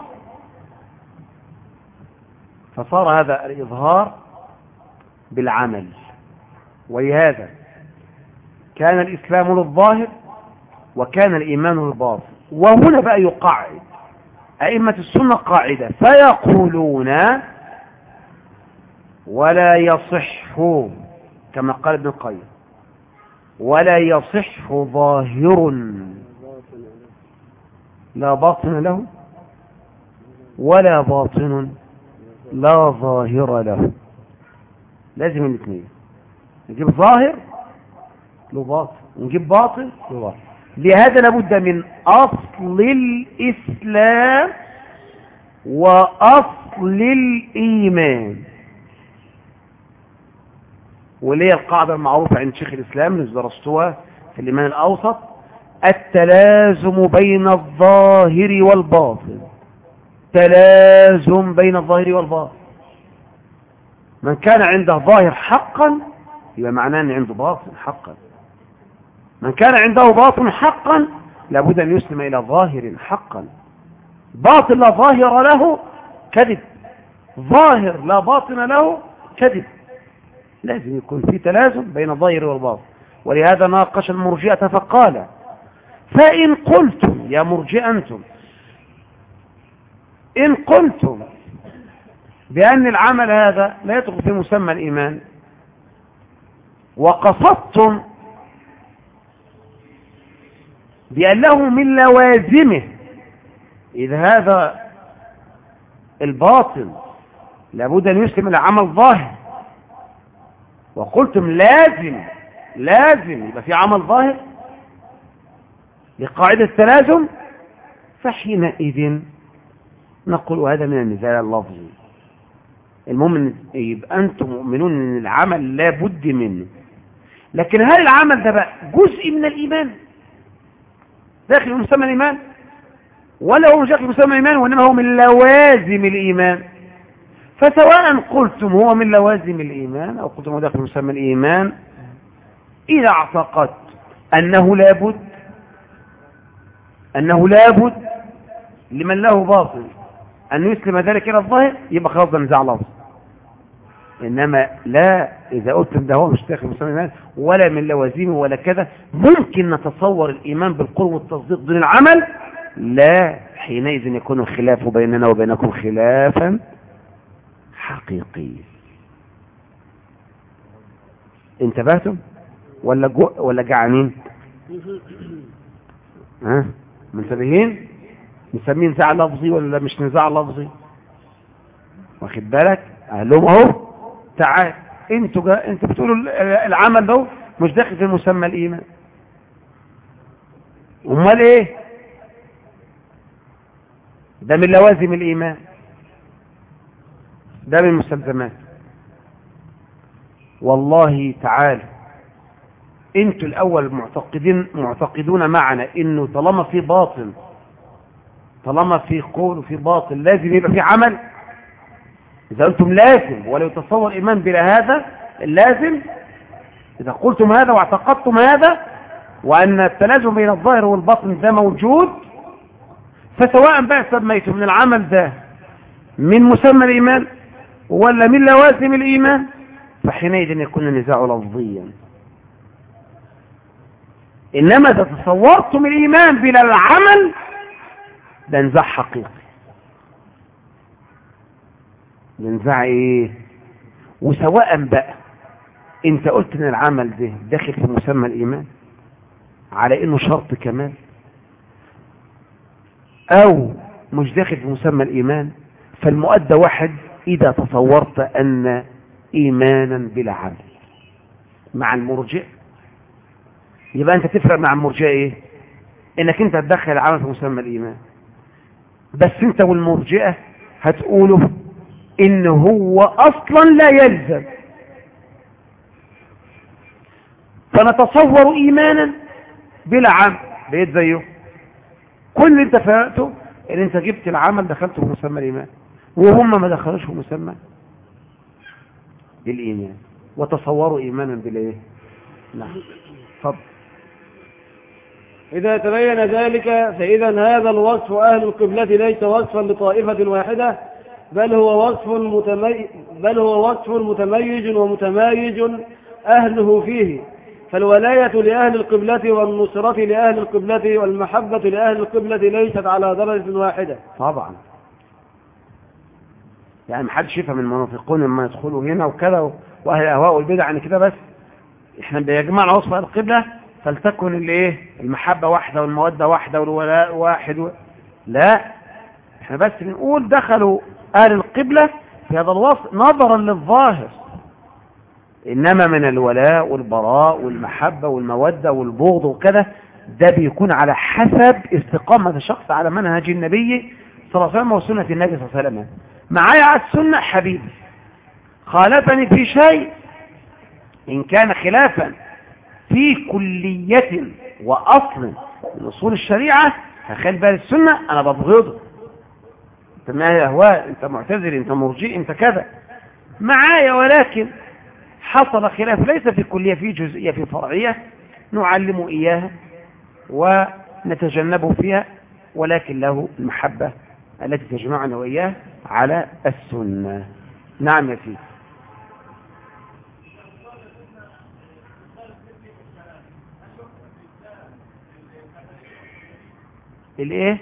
فصار هذا الإظهار بالعمل. ولهذا كان الإسلام للظاهر وكان الإيمان للباطن. وهنا بقى يقعد أئمة السنة قاعدة فيقولون ولا يصح كما قال ابن القيم ولا يصح ظاهر لا باطن له ولا باطن لا ظاهر له. لازم الاثنين، نجيب ظاهر له باطن ونجيب باطن له ظاهر. لهذا لابد من أصل الإسلام وأصل الإيمان، وليه القاعدة المعروفة عند شيخ الإسلام اللي درستوها في الإيمان الأوسط: التلازم بين الظاهر والباطن. تلازم بين الظاهر والباطن. من كان عنده ظاهر حقا يبقى معناه أن عنده باطن حقا. من كان عنده باطن حقا لابد أن يسلم إلى ظاهر حقا. باطن لا ظاهر له كذب، ظاهر لا باطن له كذب. لازم يكون في تلازم بين الظاهر والباطن. ولهذا ناقش المرجئة فقال: فإن قلتم يا مرجئة أنتم، إن قلتم بأن العمل هذا لا يدخل في مسمى الإيمان وقصدتم بأنه من لوازمه، إذا هذا الباطن لابد أن يسلم إلى عمل ظاهر، وقلتم لازم لازم يبقى في عمل ظاهر لقاعدة التلازم، فحينئذ نقول هذا من النزاع اللفظي. المهم يبقى أنتم مؤمنون أن العمل لا بد منه، لكن هل العمل ده بقى جزء من الإيمان داخل في مسمى الإيمان، ولا هو مش داخل في مسمى الإيمان وإنما هو من لوازم الإيمان؟ فسواء قلتم هو من لوازم الإيمان أو قلتم هو داخل في مسمى الإيمان، إذا اعتقدت أنه لابد أنه لابد لمن له باطن أن يسلم ذلك إلى الظاهر، يبقى خلاص ده نزاع لفظ. إنما لا، إذا قلتم ده هو مش داخل مسمى الإيمان ولا من لوازمه ولا كذا، ممكن نتصور الإيمان بالقول والتصديق دون العمل، لا، حينئذ يكون الخلاف بيننا وبينكم خلافا حقيقيا. انتبهتم ولا جو ولا جعانين؟ ها منتبهين؟ نسميه نزاع لفظي ولا مش نزاع لفظي؟ واخد بالك؟ قال لهم اهو تعال انتوا جا... انتوا بتقولوا العمل ده مش داخل في مسمى الايمان، امال ايه؟ ده من لوازم الايمان، ده من مستلزمات. والله تعالى انتوا الاول معتقدين معتقدون معنا انه طالما في باطن، طالما في قول وفي باطن لازم يبقى في عمل. اذا قلتم لازم ولا يتصور ايمان بلا هذا اللازم، اذا قلتم هذا واعتقدتم هذا وان التلازم بين الظاهر والباطن ده موجود، فسواء بقى سميتم من العمل ده من مسمى الايمان ولا من لوازم الايمان، فحينئذ يكون النزاع لفظيا. انما اذا تصورتم الايمان بلا العمل ده نزاع حقيقي. نزاع ايه؟ وسواء بقى انت قلت ان العمل ده داخل في مسمى الايمان على انه شرط كمال، او مش داخل في مسمى الايمان، فالمؤدى واحد اذا تصورت ان ايمانا بلا عمل. مع المرجئ يبقى انت تفرق مع المرجئ ايه؟ انك انت هتدخل العمل في مسمى الايمان، بس انت والمرجئة هتقولوا ان هو اصلا لا يلزم، فنتصور ايمانا بلا عمل بقيت زيه. كل اللي انت فهمته ان انت جبت العمل دخلته في مسمى الايمان، وهم ما دخلوش في مسمى الايمان، وتصوروا ايمانا بالايه. نعم اتفضل. إذا تبين ذلك فإذا هذا الوصف أهل القبلة ليس وصفا لطائفة واحدة، بل هو وصف متمي... بل هو وصف متميز ومتمايز أهله فيه. فالولاية لأهل القبلة والنصرة لأهل القبلة والمحبة لأهل القبلة ليست على درجة واحدة. طبعا يعني محدش يفهم المنافقون لما يدخلوا هنا وكذا واهل الاهواء والبدع عن كده، بس احنا بيجمعنا وصف القبلة فلتكن الايه المحبة واحدة والمودة واحدة والولاء واحد و... لا، احنا بس بنقول دخلوا اهل القبلة في هذا الوصف نظرا للظاهر، انما من الولاء والبراء والمحبة والمودة والبغض وكذا ده بيكون على حسب استقامة الشخص على منهج النبي صلى الله عليه وسلم وسنة النبي صلى الله عليه وسلم. معايا على السنة حبيبي، خالفني في شيء إن كان خلافا في كلية وأصل من أصول الشريعة هخالف بها السنة أنا ببغضه. أنت ما هي أهواء، أنت معتزل، أنت مرجئ، أنت كذا معايا، ولكن حصل خلاف ليس في كلية، في جزئية، في فرعية نعلم إياها ونتجنبه فيها، ولكن له المحبة التي تجمعنا وإياه على السنة. نعم يا سيدي. الايه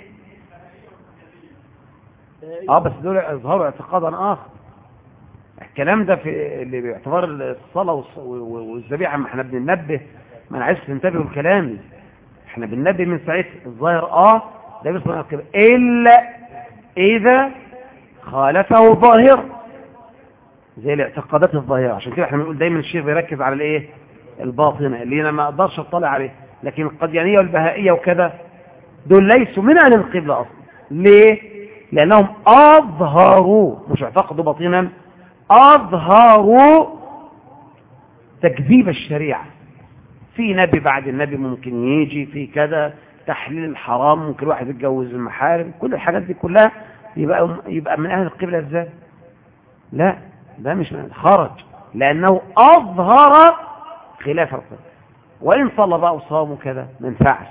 اه بس دول اظهروا اعتقادا اخر. الكلام ده في اللي باعتبار الصلاه والذبيحه، ما احنا بننبه، ما انا عايز تنتبهوا الكلام، احنا بننبه من ساعتها. الظاهر اه ده بيصنع كده الا اذا خالفه ظاهر زي الاعتقادات الظاهره. عشان كده احنا بنقول دايما الشيخ بيركز على الايه الباطنه اللي انا ما اقدرش اطلع عليه، لكن القديانيه والبهائيه وكذا دول ليسوا من أهل القبلة أصلا. ليه؟ لأنهم أظهروا، مش اعتقدوا باطنا، أظهروا تكذيب الشريعة. في نبي بعد النبي ممكن يجي، في كذا تحليل الحرام، ممكن واحد يتجوز المحارم، كل الحاجات دي كلها يبقى يبقى من أهل القبلة ازاي؟ لا، ده مش من خرج، لأنه أظهر خلاف القبلة. وإن صلى بقى وصام وكذا ما ينفعش،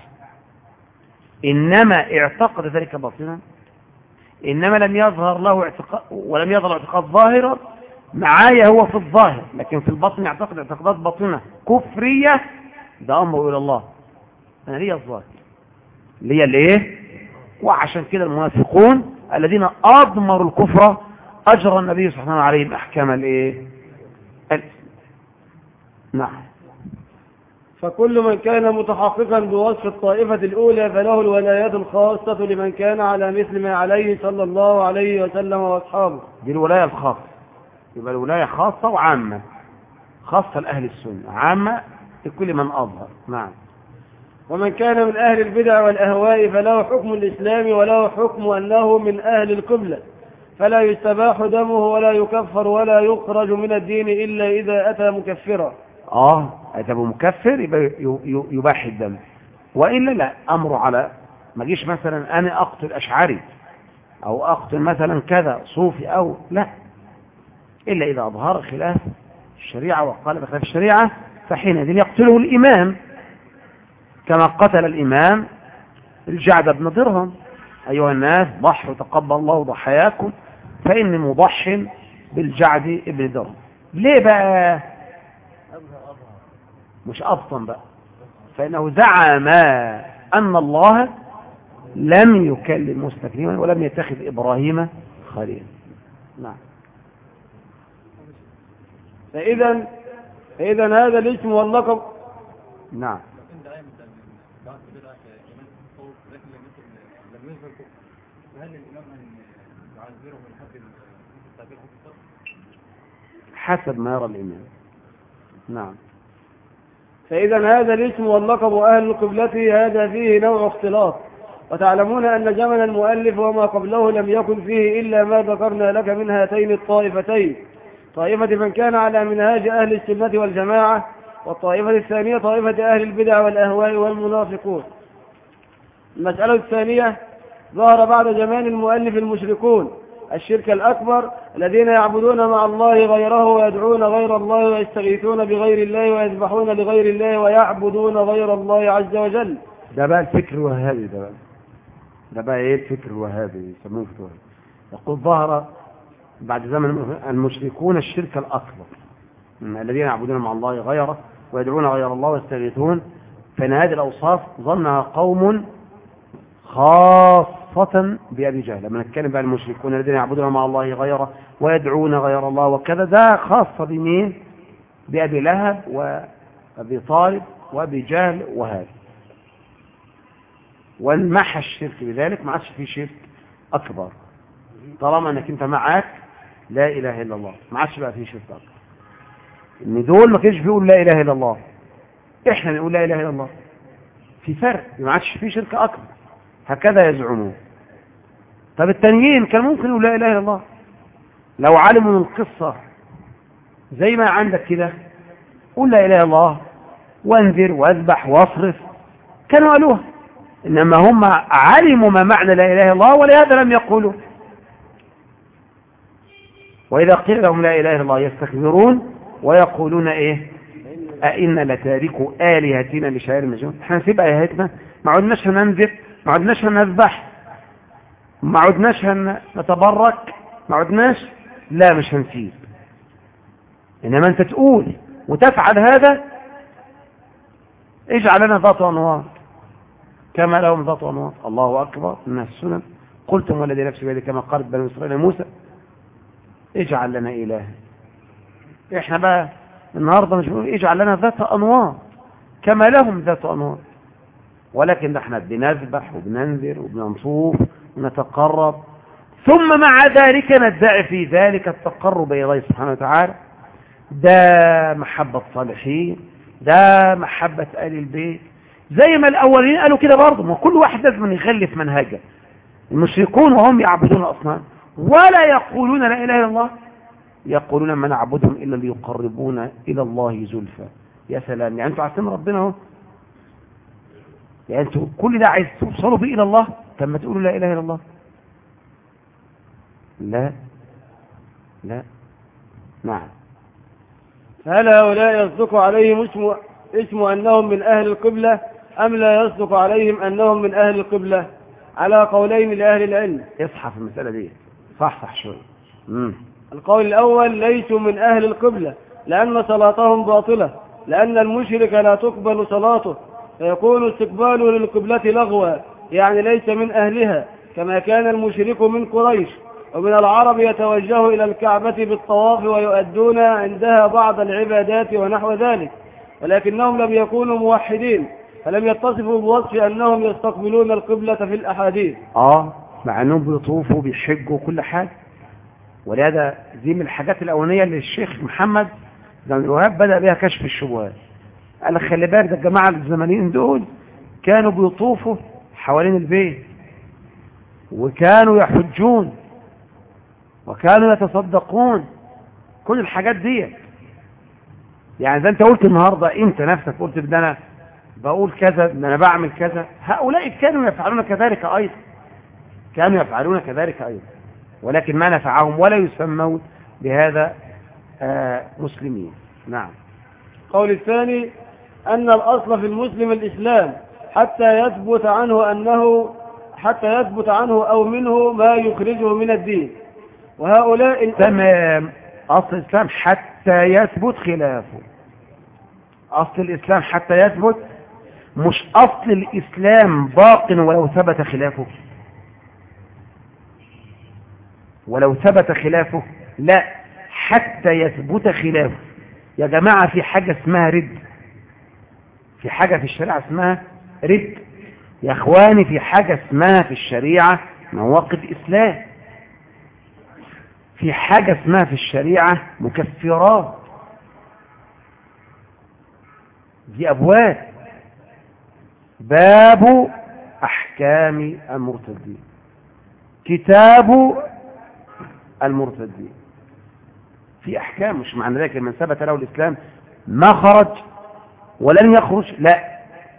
إنما اعتقد ذلك باطنا، إنما لم يظهر له اعتقاد ولم يظهر اعتقاد ظاهرا معايا هو في الظاهر، لكن في الباطن يعتقد اعتقادات باطنة كفرية، ده أمره إلى الله. أنا ليا الظاهر ليا الإيه؟ وعشان كده المنافقون الذين أضمروا الكفر أجرى النبي صلى الله عليه وسلم عليهم أحكام الإيه؟ نعم. فكل من كان متحققا بوصف الطائفة الأولى فله الولايات الخاصة لمن كان على مثل ما عليه صلى الله عليه وسلم وأصحابه. دي الولاية الخاصة، يبقى الولاية خاصة وعامة. خاصة لأهل السنة، عامة لكل من أظهر. نعم. ومن كان من أهل البدع والأهواء فله حكم الإسلام وله حكم أنه من أهل القبلة، فلا يستباح دمه ولا يكفر ولا يخرج من الدين إلا إذا أتى مكفرا. آه أتى مكفر يبقى يباح الدم، وإلا لا، أمره على ما جيش مثلا أنا أقتل أشعري أو أقتل مثلا كذا صوفي أو لا، إلا إذا أظهر خلاف الشريعة وقال بخلاف الشريعة، فحينئذ يقتله الإمام كما قتل الإمام الجعد بن درهم: أيها الناس ضحوا تقبل الله ضحاياكم فإني مضح بالجعد بن درهم. ليه بقى؟ مش أبطن بقى، فإنه زعم أن الله لم يكلم موسى تكليما ولم يتخذ إبراهيم خليلا. نعم. فإذا فإذا هذا الاسم واللقب. نعم. حسب ما يرى الإمام. نعم. فإذا هذا الاسم واللقب أهل القبلة هذا فيه نوع اختلاط، وتعلمون أن زمن المؤلف وما قبله لم يكن فيه إلا ما ذكرنا لك من هاتين الطائفتين، طائفة من كان على منهاج أهل السنة والجماعة، والطائفة الثانية طائفة أهل البدع والأهواء والمنافقون. المسألة الثانية: ظهر بعد زمان المؤلف المشركون الشرك الأكبر الذين يعبدون مع الله غيره ويدعون غير الله ويستغيثون بغير الله ويذبحون لغير الله ويعبدون غير الله عز وجل. ده بقى الفكر الوهابي. ده بقى ده بقى ايه الفكر الوهابي يسموه فكر الوهابي. يقول ظهر بعد زمن المشركون الشرك الأكبر الذين يعبدون مع الله غيره ويدعون غير الله ويستغيثون. فإن هذه الأوصاف ظنها قوم خاصة بأبي جهل. لما نتكلم بقى المشركون الذين يعبدون مع الله غيره ويدعون غير الله وكذا، ده خاصة بمين؟ بأبي لهب وأبي طالب وأبي جهل وهذا. وانمحى الشرك بذلك، ما عادش فيه شرك أكبر طالما أنك أنت معاك لا إله إلا الله، ما عادش بقى فيه شرك أكبر. إن دول ما كانش بيقول لا إله إلا الله، إحنا نقول لا إله إلا الله، في فرق، ما عادش فيه شرك أكبر هكذا يزعمون. طب التانيين كان ممكن يقول لا إله إلا الله لو علموا من القصة زي ما عندك كده، قول لا إله إلا الله وانذر واذبح واصرف، كانوا قالوها. إنما هم علموا ما معنى لا إله إلا الله ولهذا لم يقولوا. وإذا قيل لهم لا إله إلا الله يستكبرون ويقولون إيه؟ أئن لتاركوا آلهتنا لشاعر مجنون. احنا نسيب آلهتنا؟ ما عدناش هننذر، ما عدناش هنذبح، ما عدناش هنتبرك، ما عدناش، لا مش هنسيب. إنما أنت تقول وتفعل هذا، اجعل لنا ذات أنوار كما لهم ذات أنوار. الله أكبر من السنن. قلتم والذي نفسي بيده كما قالت بنو إسرائيل موسى اجعل لنا إله. احنا بقى النهارده مش بنقول اجعل لنا ذات أنوار كما لهم ذات أنوار، ولكن احنا بنذبح وبننذر وبننصوف ونتقرب، ثم مع ذلك ندعي في ذلك التقرب إلى الله سبحانه وتعالى. ده محبة صالحين، ده محبة آل البيت، زي ما الأولين قالوا كده برضه. ما كل واحد لازم يخلف منهجه. المشركون وهم يعبدون أصنام ولا يقولون لا إله إلا الله، يقولون ما نعبدهم إلا ليقربونا إلى الله زلفى. يا سلام، يعني أنتوا عارفين ربنا اهو، يعني أنتوا كل ده عايز توصلوا به إلى الله، طب ما تقولوا لا إله إلا الله. لا لا نعم. هل هؤلاء يصدق عليهم اسم, اسم أنهم من أهل القبلة أم لا يصدق عليهم أنهم من أهل القبلة؟ على قولين لأهل العلم. اصحى في المسألة دي، صح صح شوي. مم. القول الأول: ليسوا من أهل القبلة لأن صلاتهم باطلة، لأن المشرك لا تقبل صلاته، فيكون استقباله للقبلة لغوا، يعني ليس من أهلها، كما كان المشرك من قريش ومن العرب يتوجه إلى الكعبة بالطواف ويؤدون عندها بعض العبادات ونحو ذلك، ولكنهم لم يكونوا موحدين، فلم يتصفوا بوصف أنهم يستقبلون القبلة في الأحاديث. آه مع أنهم بيطوفوا بيحجوا كل حاجة. ولهذا دي من الحاجات الأولانية اللي الشيخ محمد بن عبد الوهاب بدأ بها كشف الشبهات. قال لك خلي بالك، ده الجماعة الزمانيين دول كانوا بيطوفوا حوالين البيت، وكانوا يحجون، وكانوا يتصدقون، كل الحاجات دي. يعني ده انت قلت النهاردة، انت نفسك قلت ان انا بقول كذا، ان انا بعمل كذا، هؤلاء كانوا يفعلون كذلك ايضا، كانوا يفعلون كذلك ايضا، ولكن ما نفعهم ولا يسمون بهذا آه مسلمين. نعم. قول الثاني: أن الأصل في المسلم الإسلام حتى يثبت عنه أنه حتى يثبت عنه أو منه ما يخرجه من الدين. وهؤلاء تمام. أصل الإسلام حتى يثبت خلافه. أصل الإسلام حتى يثبت، مش أصل الإسلام باق ولو ثبت خلافه، ولو ثبت خلافه، لا، حتى يثبت خلافه. يا جماعة في حاجة اسمها رد، في حاجة في الشريعة اسمها رد يا اخواني، في حاجة اسمها في الشريعة نواقض إسلام، في حاجة اسمها في الشريعة مكفرات، دي أبواب. باب أحكام المرتدين، كتاب المرتدين، في أحكام. مش معنى ذلك من ثبت له الإسلام ما خرج ولن يخرج، لا،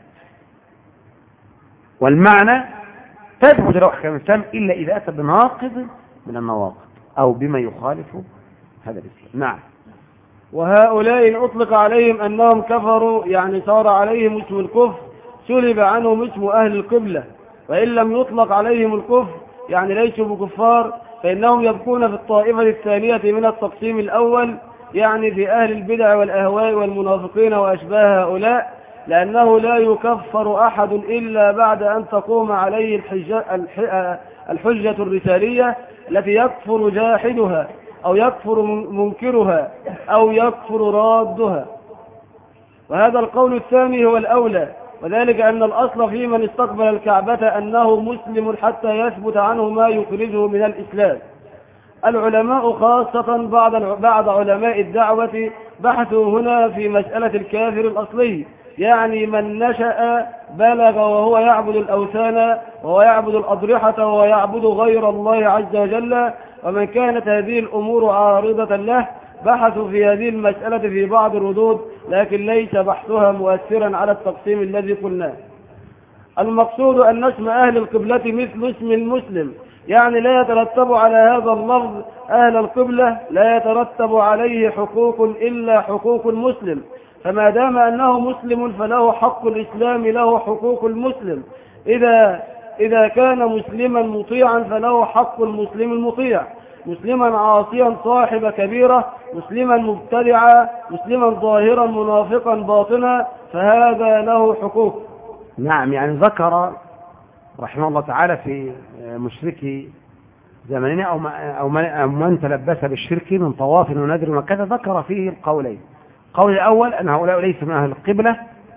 والمعنى تثبت له أحكام الإسلام إلا إذا أتى بناقض من النواقض أو بما يخالف هذا الإسلام. نعم. وهؤلاء إن أطلق عليهم أنهم كفروا يعني صار عليهم اسم الكفر سلب عنهم اسم أهل القبلة، وإن لم يطلق عليهم الكفر يعني ليسوا بكفار فإنهم يبقون في الطائفة الثانية من التقسيم الأول، يعني في أهل البدع والأهواء والمنافقين وأشباه هؤلاء، لأنه لا يكفر أحد إلا بعد أن تقوم عليه الحجة, الحجة الرسالية التي يكفر جاحدها أو يكفر منكرها أو يكفر رادها. وهذا القول الثاني هو الأولى، وذلك أن الأصل في من استقبل الكعبة أنه مسلم حتى يثبت عنه ما يخرجه من الإسلام. العلماء خاصة بعض بعض علماء الدعوة بحثوا هنا في مسألة الكافر الأصلي، يعني من نشأ بلغ وهو يعبد الأوثان وهو يعبد الأضرحة وهو يعبد غير الله عز وجل، ومن كانت هذه الأمور عارضة له بحثوا في هذه المسألة في بعض الردود، لكن ليس بحثها مؤثرا على التقسيم الذي قلناه. المقصود أن اسم أهل القبلة مثل اسم المسلم، يعني لا يترتب على هذا اللفظ أهل القبلة لا يترتب عليه حقوق إلا حقوق المسلم، فما دام أنه مسلم فله حق الإسلام له حقوق المسلم، إذا إذا كان مسلما مطيعا فله حق المسلم المطيع، مسلما عاصيا صاحب كبيرة، مسلما مبتدعا، مسلما ظاهرا منافقا باطنا، فهذا له حقوق. نعم، يعني ذكر رحمه الله تعالى في مشركي زماننا أو أو من تلبس بالشرك من طواف ونذر وكذا، ذكر فيه القولين. القول الأول أن هؤلاء ليسوا من أهل القبلة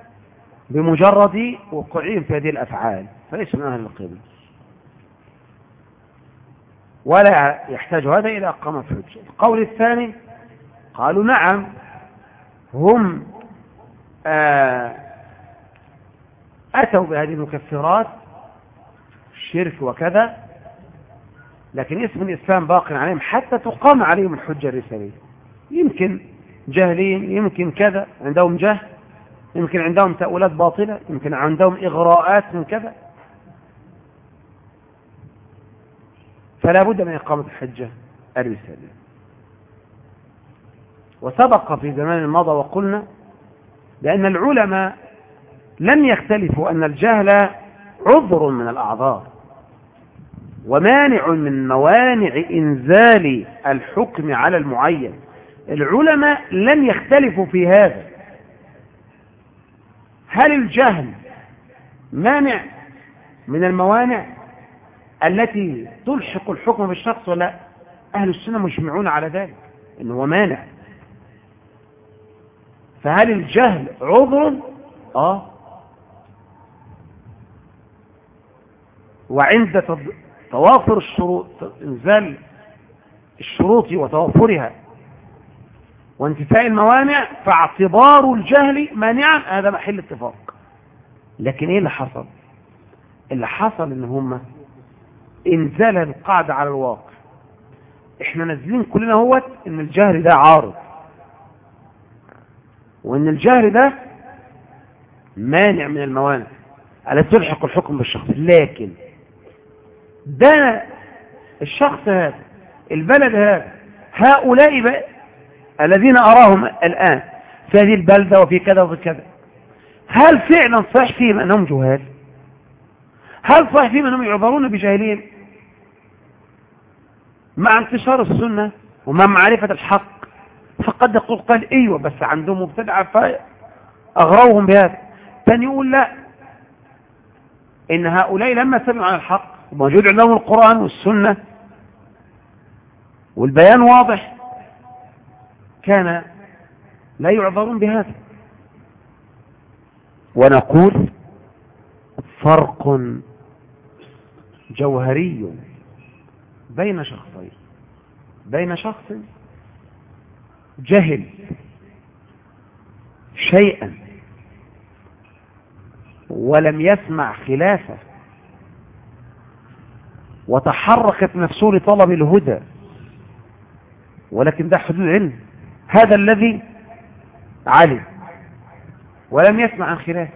بمجرد وقوعهم في هذه الأفعال، فليسوا من أهل القبلة، ولا يحتاج هذا إلى إقامة حجة. القول الثاني قالوا نعم هم آه أتوا بهذه المكفرات الشرك وكذا، لكن اسم الإسلام باق عليهم حتى تقام عليهم الحجة الرسالية. يمكن جاهلين، يمكن كذا، عندهم جهل، يمكن عندهم تأويلات باطلة، يمكن عندهم إغراءات من كذا، فلا بد من إقامة الحجة الرسالية. وسبق في زمان الماضي وقلنا لأن العلماء لم يختلفوا أن الجهل عذر من الأعذار ومانع من موانع إنزال الحكم على المعين. العلماء لم يختلفوا في هذا، هل الجهل مانع من الموانع التي تلحق الحكم بالشخص ولا؟ أهل السنة مجمعون على ذلك إنه مانع. فهل الجهل عذر؟ آه وعند توافر الشروط، انزال الشروط وتوافرها وانتفاء الموانع فاعتبار الجهل مانعا، هذا محل اتفاق. لكن ايه اللي حصل؟ اللي حصل ان هم انزل القاعدة على الواقع. احنا نازلين كلنا هوت ان الجهل ده عارض وان الجهل ده مانع من الموانع التي تلحق الحكم بالشخص، لكن ده الشخص هذا، البلد هذا، هؤلاء بقى الذين أراهم الآن في هذه البلدة وفي كذا وفي كذا، هل فعلا صحيح فيهم أنهم جهال؟ هل صحيح فيهم أنهم يعذرون بجاهلين؟ مع انتشار السنة ومع معرفة الحق فقد يقول قال ايوه بس عندهم مبتدعة فأغروهم بهذا. ثاني يقول لا، إن هؤلاء لما سمعوا عن الحق وموجود عندهم القرآن والسنة والبيان واضح كان لا يعذرون بهذا. ونقول فرق جوهري بين شخصين، بين شخص جهل شيئا ولم يسمع خلافه وتحركت نفسه لطلب الهدى، ولكن ده حدود علم، هذا الذي علم ولم يسمع عن خلافه،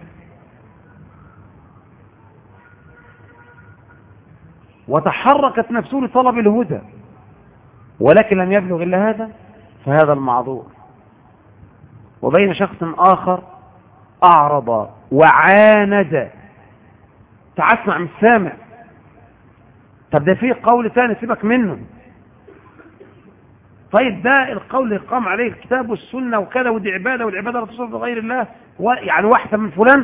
وتحركت نفسه لطلب الهدى ولكن لم يبلغ إلا هذا، فهذا المعذور. وبين شخص آخر أعرض وعاند، تعسمع مش سامع. طب ده فيه قول ثاني سيبك منه. طيب ده القول اللي قام عليه الكتاب والسنة وكذا، ودي عبادة والعبادة لا تصرف لغير الله، يعني واحدة من فلان،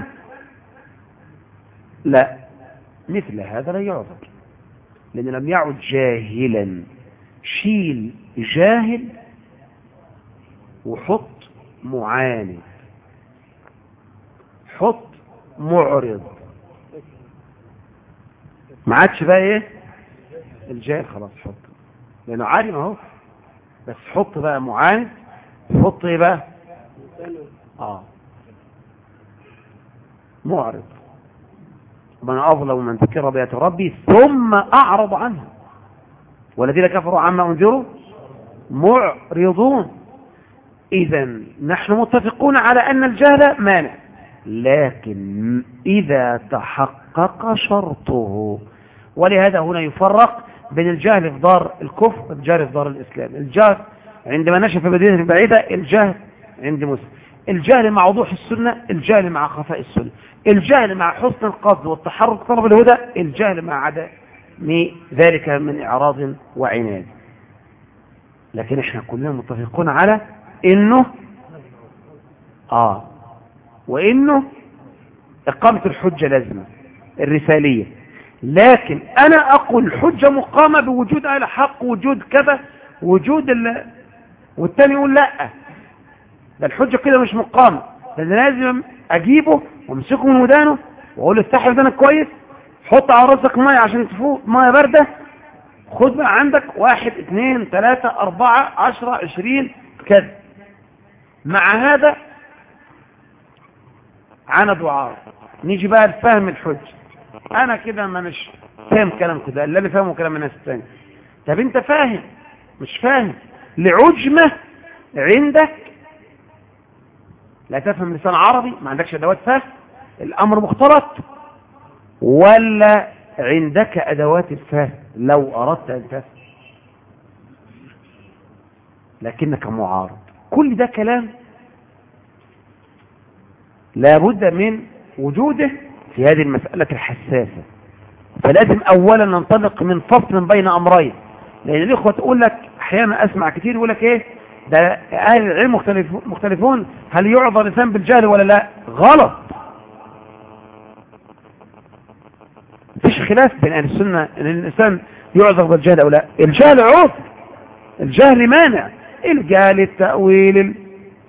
لا، مثل هذا لا يعذر، لأنه لم يعد جاهلا. شيل جاهل وحط معاند، حط معرض، ما عادش بقى ايه الجاهل، خلاص حط، لأنه عالم اهو، بس حط بقى معاند، حط ايه بقى اه معرض. من أظلم من ذكر بآيات ربي ثم أعرض عنها والذين كفروا عما أنذروا معرضون. إذا نحن متفقون على أن الجهل مانع، لكن إذا تحقق شرطه. ولهذا هنا يفرق بين الجهل في دار الكفر والجهل في دار الإسلام. الجهل عندما نشأ في مدينة بعيدة، الجهل عند مسلم، الجهل مع وضوح السنة، الجهل مع خفاء السنة، الجهل مع حسن القصد والتحرك طلب الهدى، الجهل مع عدم ذلك من إعراض وعناد. لكن احنا كلنا متفقون على انه اه وانه اقامة الحجة لازمة الرسالية. لكن انا اقول الحجة مقامة بوجود اهل حق، وجود كذا، وجود ال... والتاني يقول لا، ده الحجة كده مش مقامة، لان لازم اجيبه وامسكه من ودانه واقول له افتح ودانك كويس، حط على راسك ميه عشان تفوق ميه بارده، خد بقى عندك واحد اثنين ثلاثة اربعة عشرة عشرين كذا. مع هذا عند وعارض. نيجي بقى لفهم الحج. انا كده ما مش فاهم كلام كده، اللي اللي فاهمه كلام الناس الثاني. طب انت فاهم مش فاهم لعجمة عندك، لا تفهم لسان عربي، ما عندكش ادوات فهم، الامر مختلط، ولا عندك ادوات الفهم لو اردت ان تفهم لكنك معارض. كل ده كلام لابد من وجوده في هذه المسألة الحساسة. فلازم اولا ننطلق من فصل بين امرين، لان الاخوة تقول لك احيانا اسمع كتير يقول لك ايه ده اهل العلم مختلف مختلفون هل يعذر الانسان بالجهل ولا لا. غلط، مفيش خلاف بين اهل السنة ان الانسان يعذر بالجهل او لا. الجهل عذر، الجهل مانع، الجهل التأويل ال...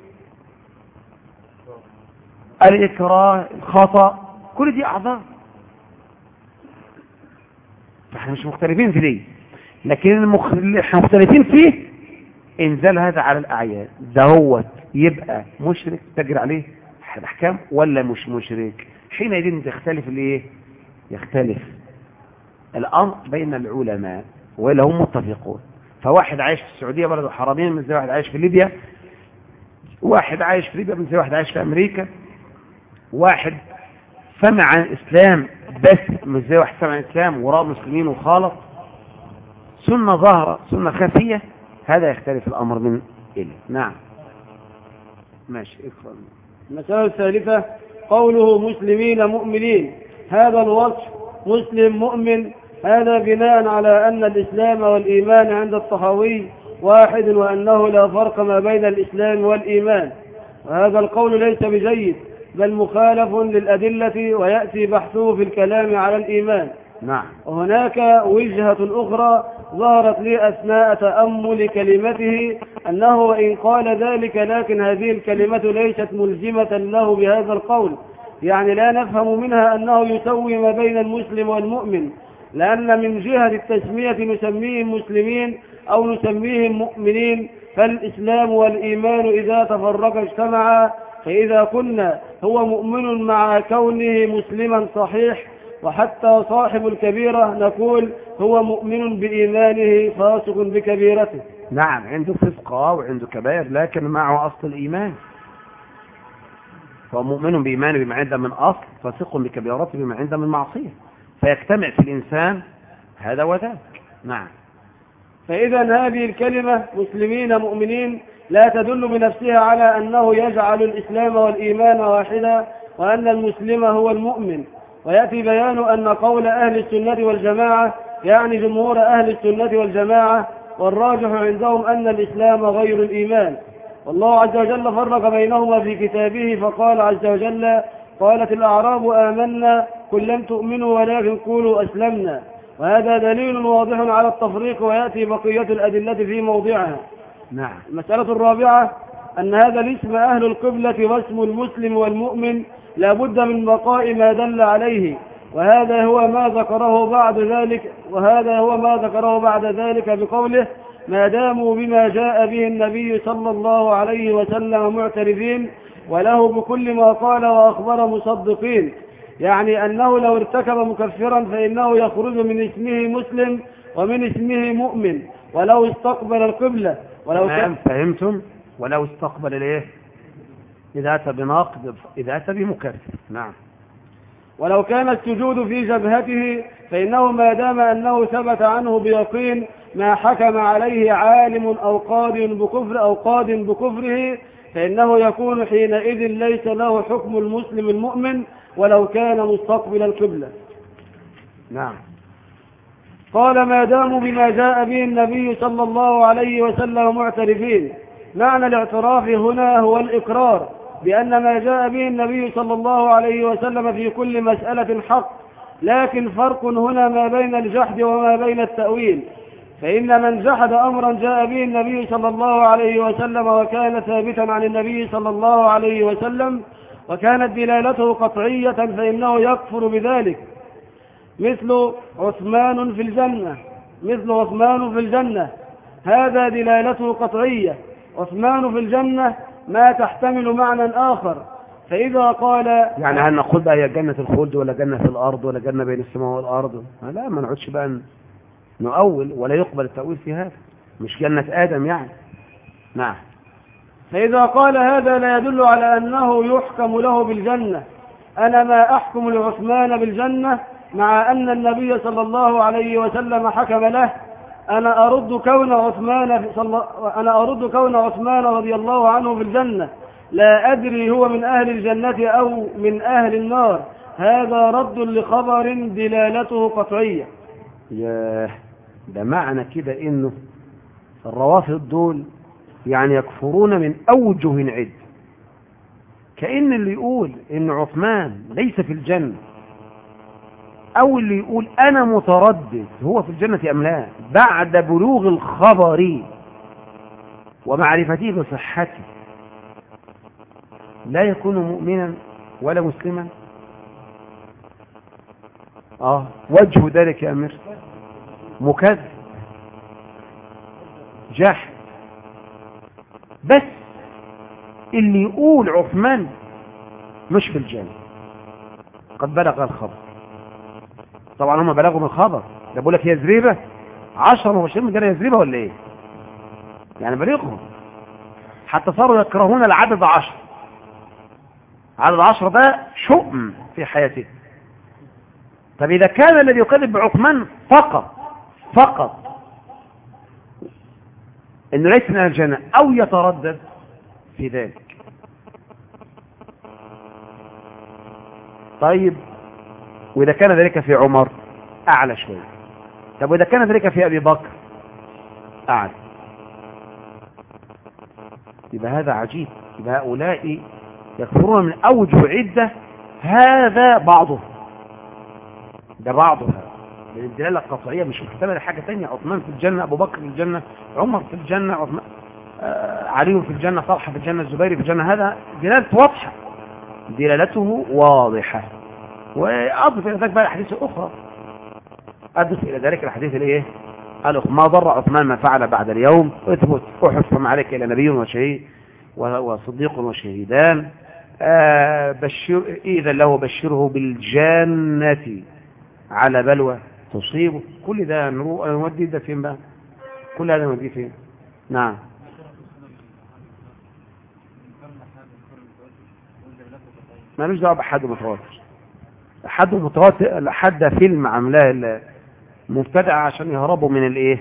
الإكراه الخطأ كل دي أعذار، فاحنا مش مختلفين في دي. لكن المخ... اللي احنا مختلفين فيه انزال هذا على الأعيان، ده هو يبقى مشرك تجري عليه الأحكام ولا مش مشرك. حينئذ تختلف الايه يختلف الأمر بين العلماء ولا هم متفقون. فواحد عايش في السعودية بلد حرامين من زي واحد عايش في ليبيا، واحد عايش في ليبيا من زي واحد عايش في أمريكا، واحد سمع عن الإسلام بس مش زي واحد سمع عن الإسلام وراء مسلمين وخالط، سنة ظاهرة سنة خفية، هذا يختلف الأمر من إليه. نعم ماشي اقرأ. المسألة الثالثة قوله مسلمين مؤمنين، هذا الوصف مسلم مؤمن، هذا بناء على أن الإسلام والإيمان عند الطحاوي واحد، وأنه لا فرق ما بين الإسلام والإيمان. وهذا القول ليس بجيد بل مخالف للأدلة، ويأتي بحثه في الكلام على الإيمان. نعم. وهناك وجهة أخرى ظهرت لي أثناء تأمل كلمته أنه وإن قال ذلك لكن هذه الكلمة ليست ملزمة له بهذا القول، يعني لا نفهم منها أنه يسوي ما بين المسلم والمؤمن، لأن من جهة التسمية نسميهم مسلمين أو نسميهم مؤمنين، فالإسلام والإيمان إذا تفرقا اجتمعا، فإذا كنا هو مؤمن مع كونه مسلما صحيح، وحتى صاحب الكبيرة نقول هو مؤمن بإيمانه فاسق بكبيرته. نعم، عنده فسق وعنده كبائر لكن معه أصل الإيمان، فهو مؤمن بإيمانه بما عنده من أصل، فاسق بكبيرته بما عنده من معصية، فيجتمع في الإنسان هذا وذاك. نعم. فإذا هذه الكلمة مسلمين مؤمنين لا تدل بنفسها على أنه يجعل الإسلام والإيمان واحدا وأن المسلم هو المؤمن. ويأتي بيان أن قول أهل السنة والجماعة يعني جمهور أهل السنة والجماعة، والراجح عندهم أن الإسلام غير الإيمان. والله عز وجل فرق بينهما في كتابه فقال عز وجل: قالت الأعراب آمنا قل لم تؤمنوا ولكن قولوا أسلمنا. وهذا دليل واضح على التفريق، ويأتي بقية الأدلة في موضعها. نعم. المسألة الرابعة أن هذا الاسم أهل القبلة واسم المسلم والمؤمن لا بد من بقاء ما دل عليه، وهذا هو ما ذكره بعد ذلك وهذا هو ما ذكره بعد ذلك بقوله: ما داموا بما جاء به النبي صلى الله عليه وسلم معترفين وله بكل ما قال وأخبر مصدقين، يعني أنه لو ارتكب مكفرا فإنه يخرج من اسمه مسلم ومن اسمه مؤمن ولو استقبل القبلة. ولو كان فهمتم؟ ولو استقبل الايه؟ إذا أتى بناقض، إذا أتى بمكفر. نعم. ولو كان السجود في جبهته فإنه ما دام أنه ثبت عنه بيقين ما حكم عليه عالم أو قاضي بكفر أو قاض بكفره فإنه يكون حينئذ ليس له حكم المسلم المؤمن ولو كان مستقبل القبلة. نعم. قال: ما داموا بما جاء به النبي صلى الله عليه وسلم معترفين. معنى الاعتراف هنا هو الإقرار بأن ما جاء به النبي صلى الله عليه وسلم في كل مسألة حق، لكن فرق هنا ما بين الجحد وما بين التأويل، فإن من جحد أمرا جاء به النبي صلى الله عليه وسلم وكان ثابتا عن النبي صلى الله عليه وسلم وكانت دلالته قطعية فإنه يكفر بذلك، مثل عثمان في الجنة مثل عثمان في الجنة هذا دلالته قطعية. عثمان في الجنة ما تحتمل معنى آخر، فإذا قال يعني هل نقول بقى هي جنة الخلد ولا جنة الأرض ولا جنة بين السماء والأرض؟ لا، ما نقعدش بقى نؤول، ولا يقبل التأويل في هذا، مش جنة آدم يعني. نعم. فإذا قال هذا لا يدل على أنه يحكم له بالجنة. أنا ما أحكم لعثمان بالجنة مع أن النبي صلى الله عليه وسلم حكم له. أنا أرد كون عثمان صلى أنا أرد كون عثمان رضي الله عنه في الجنة، لا أدري هو من أهل الجنة أو من أهل النار. هذا رد لخبر دلالته قطعية. ياه، ده معنى كده إنه الروافض دول يعني يكفرون من أوجه عد، كأن اللي يقول إن عثمان ليس في الجنة أو اللي يقول أنا متردد هو في الجنة أم لا بعد بلوغ الخبر ومعرفته بصحته لا يكون مؤمنا ولا مسلما. آه وجه ذلك يا أمير مكذب جاحد. بس اللي يقول عثمان مش في الجنة قد بلغ الخبر. طبعا هم بلغوا من الخبر ده، بقول لك هي زريبة عشرة مباشرين من جنة زريبة ولا ايه؟ يعني بلغهم حتى صاروا يكرهون العدد عشر. عدد عشرة ده شؤم في حياته. طب إذا كان الذي يكذب بعثمان فقط فقط إنه ليس من الجنة أو يتردد في ذلك، طيب وإذا كان ذلك في عمر أعلى شوية، طب وإذا كان ذلك في أبي بكر أعلى، يبقى هذا عجيب. يبقى هؤلاء يكفرون من أوجه عدة، هذا بعضه ده بعضها. لأن الدلالة القطعية مش محتملة حاجة تانية. عثمان في الجنة، أبو بكر في الجنة، عمر في الجنة، عثمان آه علي في الجنة، طلحة في الجنة، الزبير في الجنة. هذا دلالته واضحة، دلالته واضحة. وأضف إلى ذلك بقى الأحاديث الأخرى، أضف إلى ذلك الحديث الإيه؟ الأخرى: ما ضر عثمان ما فعل بعد اليوم، اثبت أحد فما عليك إلى نبي وشهيد وصديق وشهيدان، آه بشر إذا له بشره بالجنة على بلوى تصيبه. كل ده نودي ده فين بقى؟ كل هذا نودي فين؟ نعم. ما نوش دعوه بحد متواتر. حد متواتر حد فيلم عاملاه المبتدع عشان يهربوا من الايه؟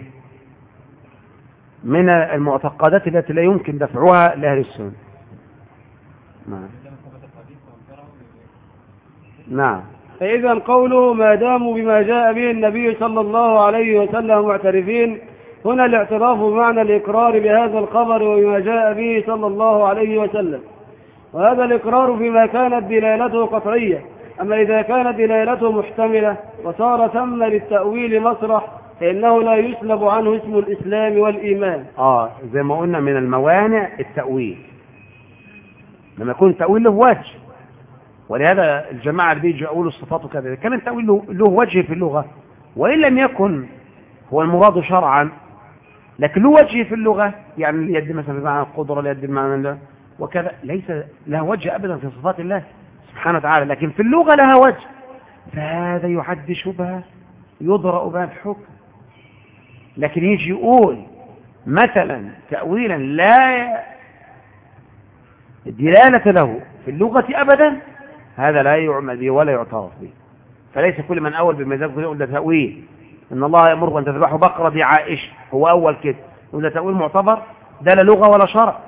من المعتقدات التي لا يمكن دفعها لاهل السنه. نعم. نعم. فإذا قوله ما داموا بما جاء به النبي صلى الله عليه وسلم معترفين، هنا الاعتراف بمعنى الإقرار بهذا الخبر وبما جاء به صلى الله عليه وسلم، وهذا الإقرار فيما كانت دلالته قطعية. أما إذا كانت دلالته محتملة وصار ثم للتأويل مسرح فإنه لا يسلب عنه اسم الإسلام والإيمان. آه زي ما قلنا من الموانع التأويل، لما يكون التأويل له وجه. ولهذا الجماعة اللي بيجوا يقولوا الصفات وكذا كان التأويل له وجه في اللغة، وإن لم يكن هو المراد شرعا لكن له وجه في اللغة. يعني اليد مثلا بمعنى القدرة، اليد بمعنى ده وكذا، ليس له وجه أبدا في صفات الله سبحانه وتعالى، لكن في اللغة لها وجه، فهذا يعد شبهة يضرأ بها الحكم. لكن يجي يقول مثلا تأويلا لا دلالة له في اللغة أبدا، هذا لا يعمل به ولا يعترف به. فليس كل من أول بمزاج يقول ده تأويل، إن الله يأمركم أن تذبحوا بقرة دي عائشة، هو أول كده يقول ده تأويل معتبر، ده لا لغة ولا شرع.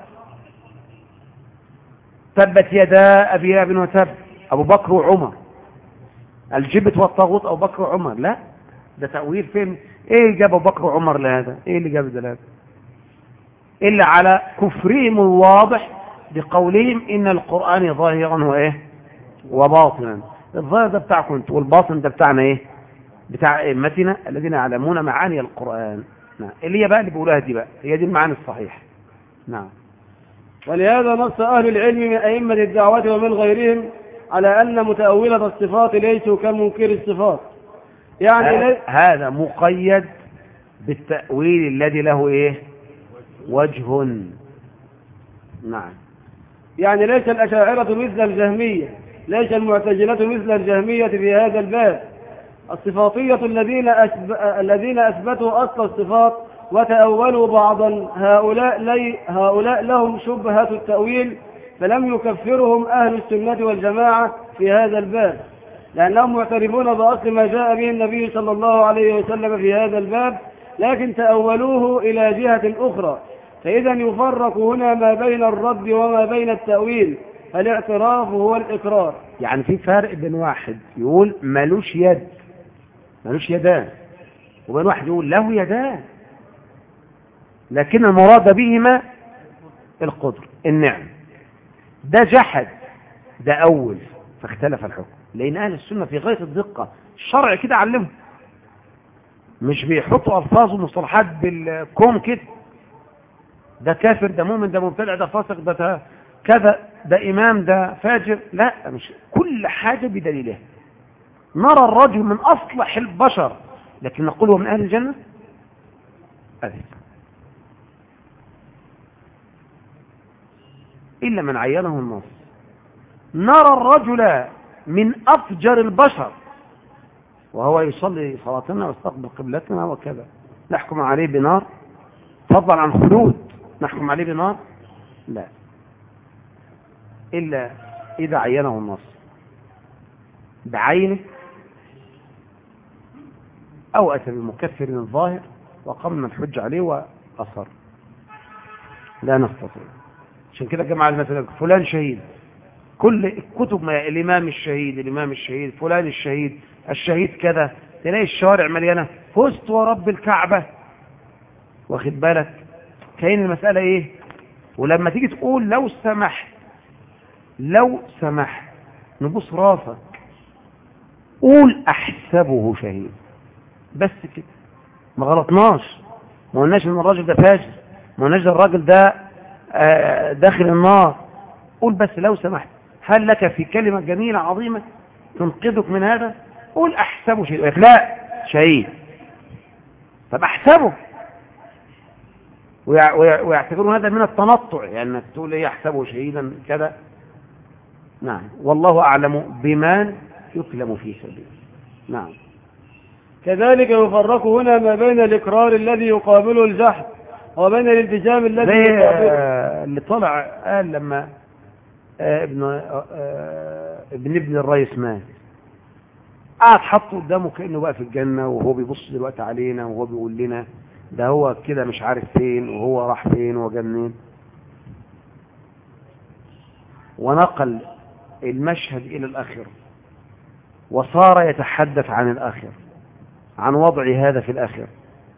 تبت يدا أبي لهب وتب، أبو بكر وعمر، الجبت والطاغوت أبو بكر وعمر، لا ده تأويل فين؟ إيه اللي جاب أبو بكر وعمر لهذا؟ إيه اللي جاب ده لهذا؟ إلا على كفرهم الواضح بقولهم إن القرآن ظاهرا وإيه وباطنا. الظاهر ده بتاعكم انتوا، والباطن ده بتاعنا إيه؟ بتاع أئمتنا الذين يعلمون معاني القرآن. نعم. اللي هي بقى اللي بيقولها دي بقى هي دي المعاني الصحيحة. نعم. ولهذا نص أهل العلم من أئمة الدعوة ومن غيرهم على أن متأولة الصفات ليسوا كمنكر الصفات. يعني هذا, هذا مقيد بالتأويل الذي له إيه؟ وجه. نعم. يعني ليس الأشاعرة مثل الجهمية، ليس المعتزلة مثل الجهمية في هذا الباب. الصفاتية الذين أسب... الذين أثبتوا أصل الصفات وتأولوا بعضا، هؤلاء, لي... هؤلاء لهم شبهة التأويل، فلم يكفرهم أهل السنة والجماعة في هذا الباب، لأنهم معترفون بأصل ما جاء به النبي صلى الله عليه وسلم في هذا الباب، لكن تأولوه إلى جهة أخرى. فإذا يفرق هنا ما بين الرد وما بين التأويل. الاعتراف هو الإقرار. يعني في فرق بين واحد يقول ملوش يد ملوش يدان، وبين واحد يقول له يدان لكن المراد بهما القدر النعم. ده جحد، ده أول، فاختلف الحكم. لأن أهل السنة في غاية الدقة، الشرع كده علمهم، مش بيحطوا ألفاظ ومصطلحات بالكوم كده، ده كافر، ده مؤمن، ده مبتدع، ده فاسق، ده كذا، ده إمام، ده فاجر. لا، مش كل حاجة بدليلها. نرى الرجل من أصلح البشر لكن نقول هو من أهل الجنة أبدا، إلا من عينه النص. نرى الرجل من أفجر البشر وهو يصلي صلاتنا ويستقبل قبلتنا وكذا، نحكم عليه بنار فضلا عن خلود، نحكم عليه بنار؟ لا، إلا إذا عينه النص بعينه أو أتى بمكفر الظاهر وقمنا الحج عليه وأصر، لا نستطيع. عشان كده جمع المثل فلان شهيد، كل الكتب ما الإمام الشهيد الإمام الشهيد فلان الشهيد الشهيد كذا، تلاقي الشوارع مليانة فزت ورب الكعبة، واخد بالك؟ كاين المسألة إيه؟ ولما تيجي تقول لو سمحت لو سمحت نبص راسك، قول أحسبه شهيد، بس كده، ما غلطناش، ما قلناش ان الراجل ده فاجر، ما قلناش ان الراجل ده داخل النار. قول بس لو سمحت هل لك في كلمة جميلة عظيمة تنقذك من هذا؟ قول احسبه شهيد. لا شهيد. طب احسبه، ويعتبرون هذا من التنطع، يعني انك تقول ايه احسبه شهيدا كذا. نعم، والله اعلم بمن يكلم في سبيله. نعم. كذلك يفرق هنا ما بين الإقرار الذي يقابله الجحد وبين الالتزام الذي يقابله. اللي طلع قال لما ابن ابن ابن الرئيس مات، قعد حطه قدامه كأنه بقى في الجنة، وهو بيبص دلوقتي علينا وهو بيقول لنا ده هو كده مش عارف فين وهو راح فين وجا منين، ونقل المشهد إلى الآخرة وصار يتحدث عن الآخرة، عن وضع هذا في الآخرة.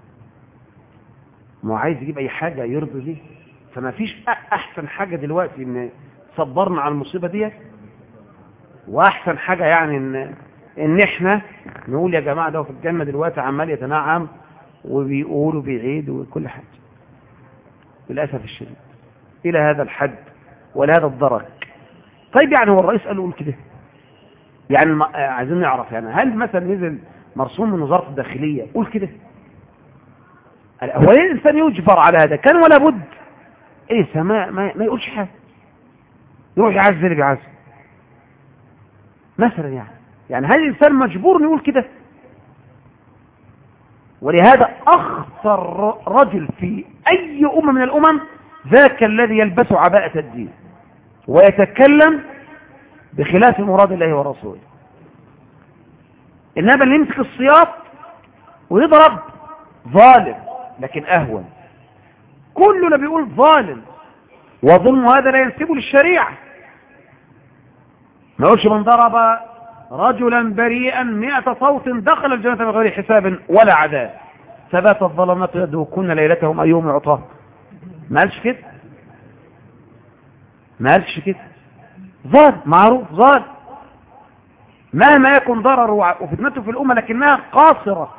ما عايز يجيب أي حاجة يرضي دي، فما فيش أحسن حاجة دلوقتي إن صبرنا على المصيبة دي، وأحسن حاجة يعني إن إن إحنا نقول يا جماعة ده في الجنة دلوقتي عمال يتنعم وبيقول وبيعيد وكل حاجة. للأسف الشديد إلى هذا الحد ولهذا الدرك. طيب يعني هو الرئيس قال له قول كده؟ يعني عايزين نعرف يعني هل مثلا نزل مرسوم من وزارة الداخلية قول كده؟ هو ليه الإنسان يجبر على هذا؟ كان ولا بد إيه سماء ما, ما يقولش حاجة، يروح يعزل اللي بيعزل مثلا. يعني يعني هل الإنسان مجبور يقول كده؟ ولهذا أخطر رجل في أي أمة من الأمم ذاك الذي يلبس عباءة الدين ويتكلم بخلاف مراد الله ورسوله. إنما اللي يمسك السياط ويضرب ظالم لكن أهون. كلنا بيقول ظالم، وظلم هذا لا ينسبه للشريعة. ما يقولش من ضرب رجلا بريئا مئة صوت دخل الجنة بغير حساب ولا عذاب، ثبات الظلمات يدوكون ليلتهم أيهم يعطاه. ما قالش كده، ما قالش كده. ظالم معروف ظالم مهما يكن ضرره وفتنته في الأمة لكنها قاصرة.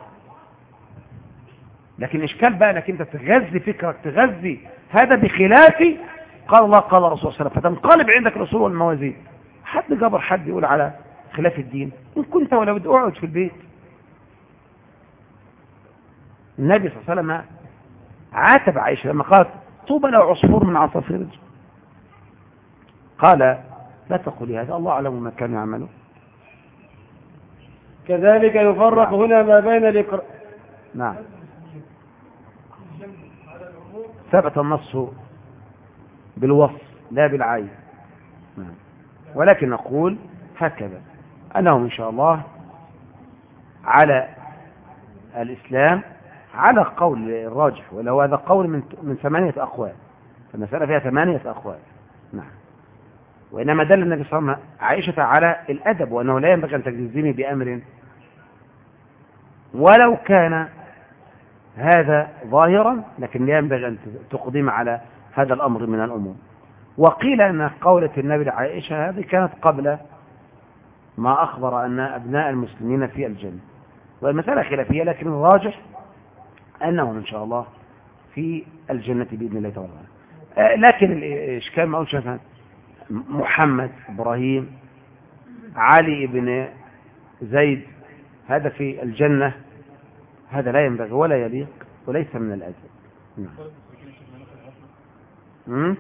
لكن إشكال بقى أنك أنت تغذي فكرك، تغذي هذا بخلاف قال الله قال رسول الله صلى الله عليه وسلم، فتنقلب عندك الأصول والموازين. حد جبر حد يقول على خلاف الدين؟ إن كنت ولا بدي أقعد في البيت. النبي صلى الله عليه وسلم عاتب عائشة لما قالت طوبى له عصفور من عصافير الجنة، قال لا تقولي هذا، الله أعلم ما كانوا يعملون. كذلك يفرق هنا ما بين الإقرار. نعم، ثبت النص بالوصف لا بالعين. نعم. ولكن نقول هكذا أنهم إن شاء الله على الإسلام على قول الراجح، ولو هذا قول من من ثمانية أقوال، فالمسألة فيها ثمانية أقوال. نعم. وإنما دل النبي صلى الله عليه وسلم عائشة على الأدب، وأنه لا ينبغي أن تجزمي بأمر ولو كان هذا ظاهرا، لكن لا ينبغي أن تقدم على هذا الأمر من الأمور. وقيل أن قولة النبي لعائشة هذه كانت قبل ما أخبر أن أبناء المسلمين في الجنة، والمسألة خلافية، لكن الراجح أنهم إن شاء الله في الجنة بإذن الله تعالى. لكن الإشكال ما أقولش مثلا محمد إبراهيم علي بن زيد هذا في الجنة، هذا لا ينبغي ولا يليق وليس من الأدب. نعم.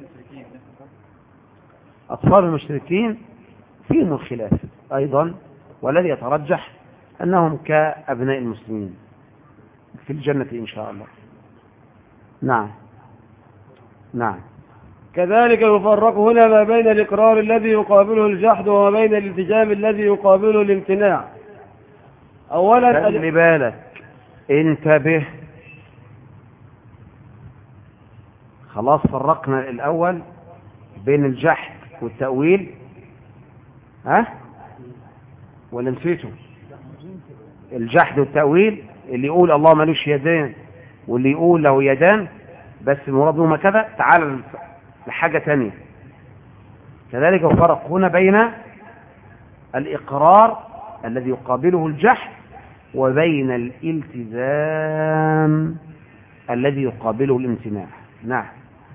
أطفال المشركين فيهم الخلاف أيضا، والذي يترجح أنهم كأبناء المسلمين في الجنة إن شاء الله. نعم. نعم. كذلك يفرق هنا ما بين الإقرار الذي يقابله الجحد وما بين الالتزام الذي يقابله الامتناع. أولا خلي بالك، انتبه، خلاص فرقنا الأول بين الجحد والتأويل، ها ولا نسيته؟ الجحد والتأويل، اللي يقول الله ملوش يدين واللي يقول له يدان بس المراد هما كذا. تعال لحاجة تانية. كذلك يفرق هنا بين الإقرار الذي يقابله الجحد وبين الالتزام الذي يقابله الامتناع. نعم.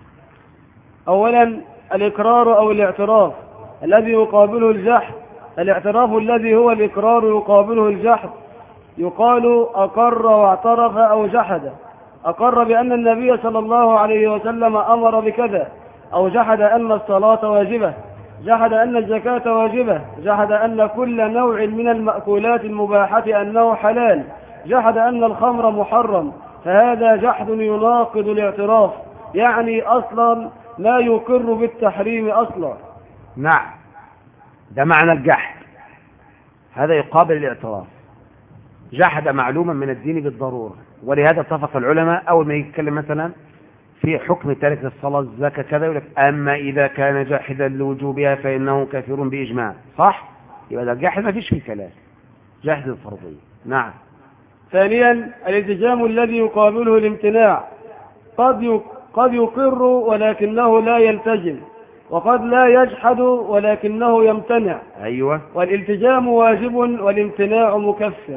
أولا الإقرار أو الاعتراف الذي يقابله الجحد. الاعتراف الذي هو الإقرار يقابله الجحد يقال أقر واعترف أو جحد. أقر بأن النبي صلى الله عليه وسلم أمر بكذا، أو جحد أن الصلاة واجبة، جحد أن الزكاة واجبة، جحد أن كل نوع من المأكولات المباحة أنه حلال، جحد أن الخمر محرم. فهذا جحد يناقض الاعتراف، يعني أصلا لا يقر بالتحريم أصلا. نعم، ده معنى الجحد، هذا يقابل الاعتراف. جحد معلوما من الدين بالضرورة، ولهذا اتفق العلماء أول ما يتكلم مثلا في حكم تارك الصلاة الزكاة كذا يقول لك أما إذا كان جاحدا لوجوبها فإنه كافر بإجماع. صح؟ يبقى ده الجحد ما فيش فيه كلام، جحد الفرضية. نعم. ثانيا الالتزام الذي يقابله الامتناع. قد قد يقر ولكنه لا يلتزم، وقد لا يجحد ولكنه يمتنع. أيوة. والالتزام واجب والامتناع مكفر.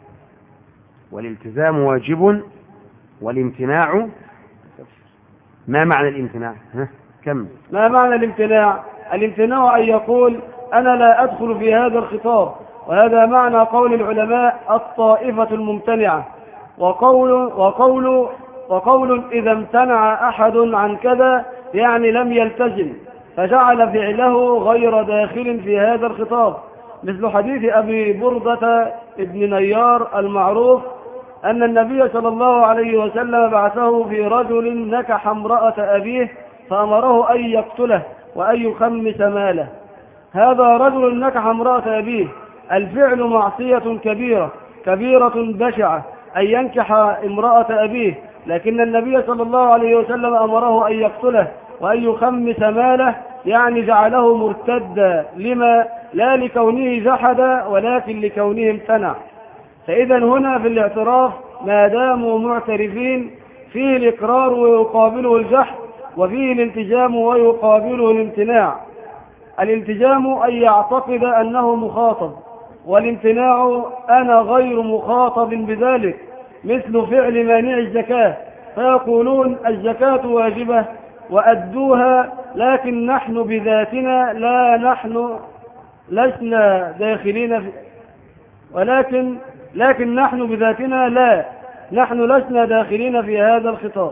والالتزام واجب والامتناع. ما معنى الامتناع؟ ها؟ كم؟ ما معنى الامتناع؟ الامتناع أن يقول أنا لا أدخل في هذا الخطاب، وهذا معنى قول العلماء الطائفة الممتنعة. وقول, وقول, وقول إذا امتنع أحد عن كذا يعني لم يلتزم، فجعل فعله غير داخل في هذا الخطاب، مثل حديث أبي بردة ابن نيار المعروف أن النبي صلى الله عليه وسلم بعثه في رجل نكح امرأة أبيه فأمره أن يقتله وأن يخمس ماله. هذا رجل نكح امرأة أبيه، الفعل معصية كبيرة كبيرة بشعة أن ينكح امرأة أبيه، لكن النبي صلى الله عليه وسلم أمره أن يقتله وأن يخمس ماله، يعني جعله مرتدا، لما؟ لا لكونه جحد ولكن لكونه امتنع. فإذا هنا في الاعتراف ما داموا معترفين فيه الإقرار ويقابله الجحد، وفيه الالتزام ويقابله الامتناع. الالتزام أن يعتقد أنه مخاطب، والامتناع أنا غير مخاطب بذلك، مثل فعل مانع الزكاة، فيقولون الزكاة واجبة وأدوها، لكن نحن بذاتنا لا نحن لسنا داخلين في ولكن لكن نحن بذاتنا لا نحن لسنا داخلين في هذا الخطاب.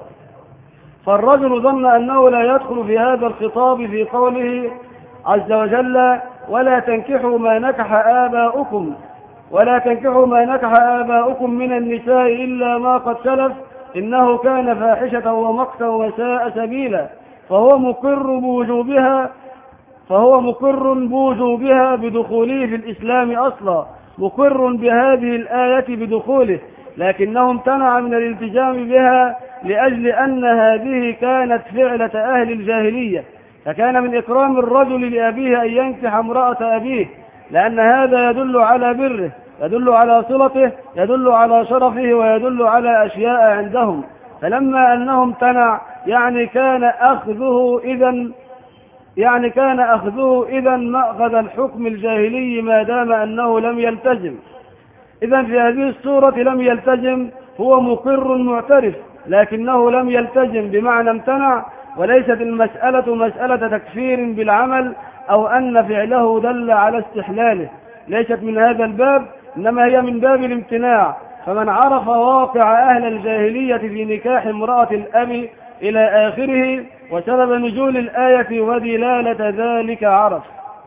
فالرجل ظن أنه لا يدخل في هذا الخطاب في قوله عز وجل ولا تنكحوا ما نكح آباؤكم ولا تنكحوا ما نكح آباؤكم من النساء إلا ما قد سلف إنه كان فاحشة ومقتا وساء سبيلا، فهو مقر بوجوبها فهو مقر بوجوبها بدخوله في الإسلام أصلا، مقر بهذه الآية بدخوله، لكنه امتنع من الالتزام بها لأجل أن هذه كانت فعلة أهل الجاهلية، فكان من إكرام الرجل لأبيه أن ينكح امرأة أبيه، لأن هذا يدل على بره، يدل على صلته، يدل على شرفه، ويدل على أشياء عندهم. فلما أنه امتنع يعني كان أخذه إذن يعني كان أخذه إذا مأخذ الحكم الجاهلي ما دام أنه لم يلتزم. إذا في هذه الصورة لم يلتزم، هو مقر معترف لكنه لم يلتزم بمعنى امتنع، وليست المسألة مسألة تكفير بالعمل أو أن فعله دل على استحلاله، ليست من هذا الباب، إنما هي من باب الامتناع. فمن عرف واقع أهل الجاهلية في نكاح امرأة الأب إلى آخره وسبب نزول الآية ودلالة ذلك عرف.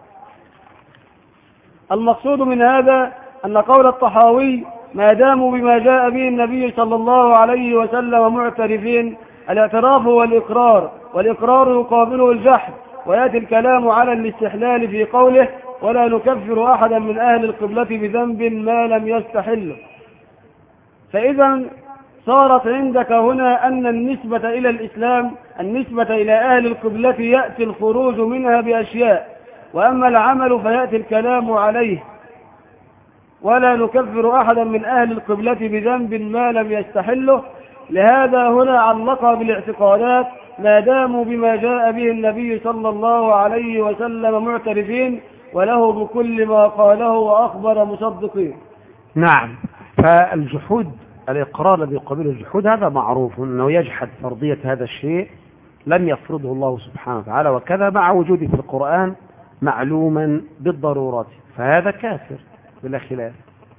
المقصود من هذا أن قول الطحاوي ما داموا بما جاء به النبي صلى الله عليه وسلم معترفين، الاعتراف هو الإقرار، والإقرار يقابله الجحد، ويأتي الكلام على الاستحلال في قوله ولا نكفر أحدا من أهل القبلة بذنب ما لم يستحله. فإذا صارت عندك هنا أن النسبة إلى الإسلام النسبة إلى أهل القبلة يأتي الخروج منها بأشياء، وأما العمل فيأتي الكلام عليه ولا نكفر أحدا من أهل القبلة بذنب ما لم يستحله. لهذا هنا علق بالاعتقادات ما داموا بما جاء به النبي صلى الله عليه وسلم معترفين وله بكل ما قاله وأخبر مصدقين. نعم. فالجحود الإقرار الذي يقابله الجحود هذا معروف أنه يجحد فرضية هذا الشيء لم يفرضه الله سبحانه وتعالى، وكذا مع وجوده في القرآن معلوما بالضرورات، فهذا كافر بلا خلاف.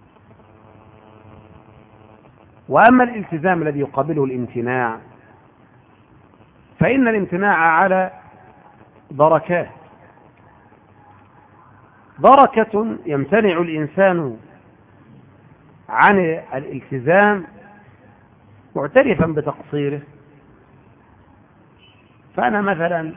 وأما الالتزام الذي يقابله الامتناع فإن الامتناع على دركات. دركة يمتنع الإنسان عن الالتزام معترفا بتقصيره. فأنا مثلا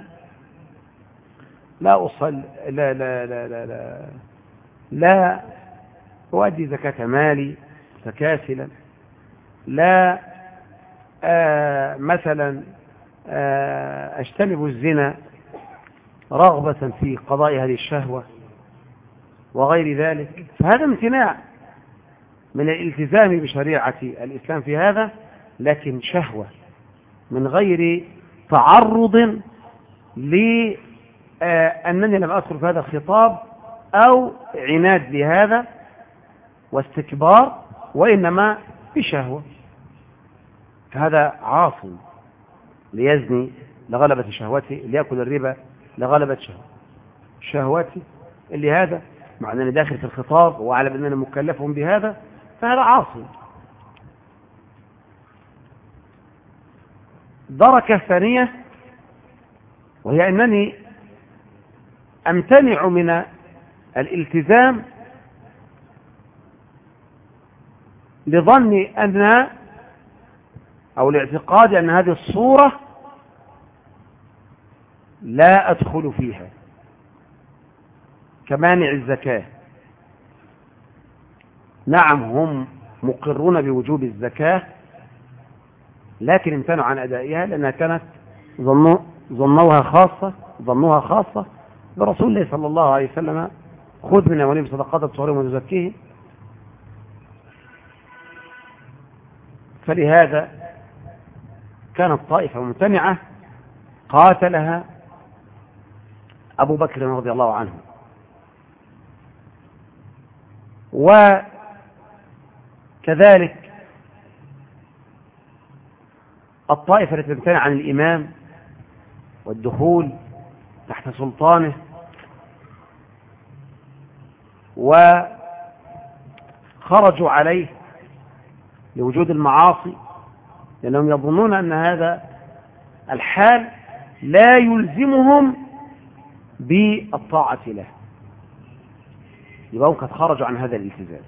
لا أصل لا لا لا لا لا, لا أؤدي زكاة مالي متكاسلا، لا آه مثلا آه أجتنب الزنا رغبة في قضاء هذه الشهوة وغير ذلك، فهذا امتناع من الالتزام بشريعة الإسلام في هذا، لكن شهوة من غير تعرض لأنني لم أدخل في هذا الخطاب أو عناد لهذا واستكبار، وإنما بشهوة. فهذا عاصم ليزني لغلبة شهوته، ليأكل الربا لغلبة شهوته، اللي هذا مع أنني داخل في الخطاب وأعلم أنني مكلف بهذا، فهذا عاصم. دركة ثانية وهي أنني أمتنع من الالتزام لظني أن أو الاعتقاد أن هذه الصورة لا أدخل فيها، كمانع الزكاة. نعم هم مقرون بوجوب الزكاة، لكن امتنعوا عن أدائها لأنها كانت ظنوها خاصة ظنوها خاصة برسول الله صلى الله عليه وسلم: خذ من أموالهم صدقات تطهرهم وتزكيهم. فلهذا كانت طائفة ممتنعة قاتلها أبو بكر رضي الله عنه. وكذلك الطائفة التي تمتنع عن الإمام والدخول تحت سلطانه، وخرجوا عليه لوجود المعاصي، لأنهم يظنون أن هذا الحال لا يلزمهم بالطاعة له، يبقى هم قد خرجوا عن هذا الالتزام.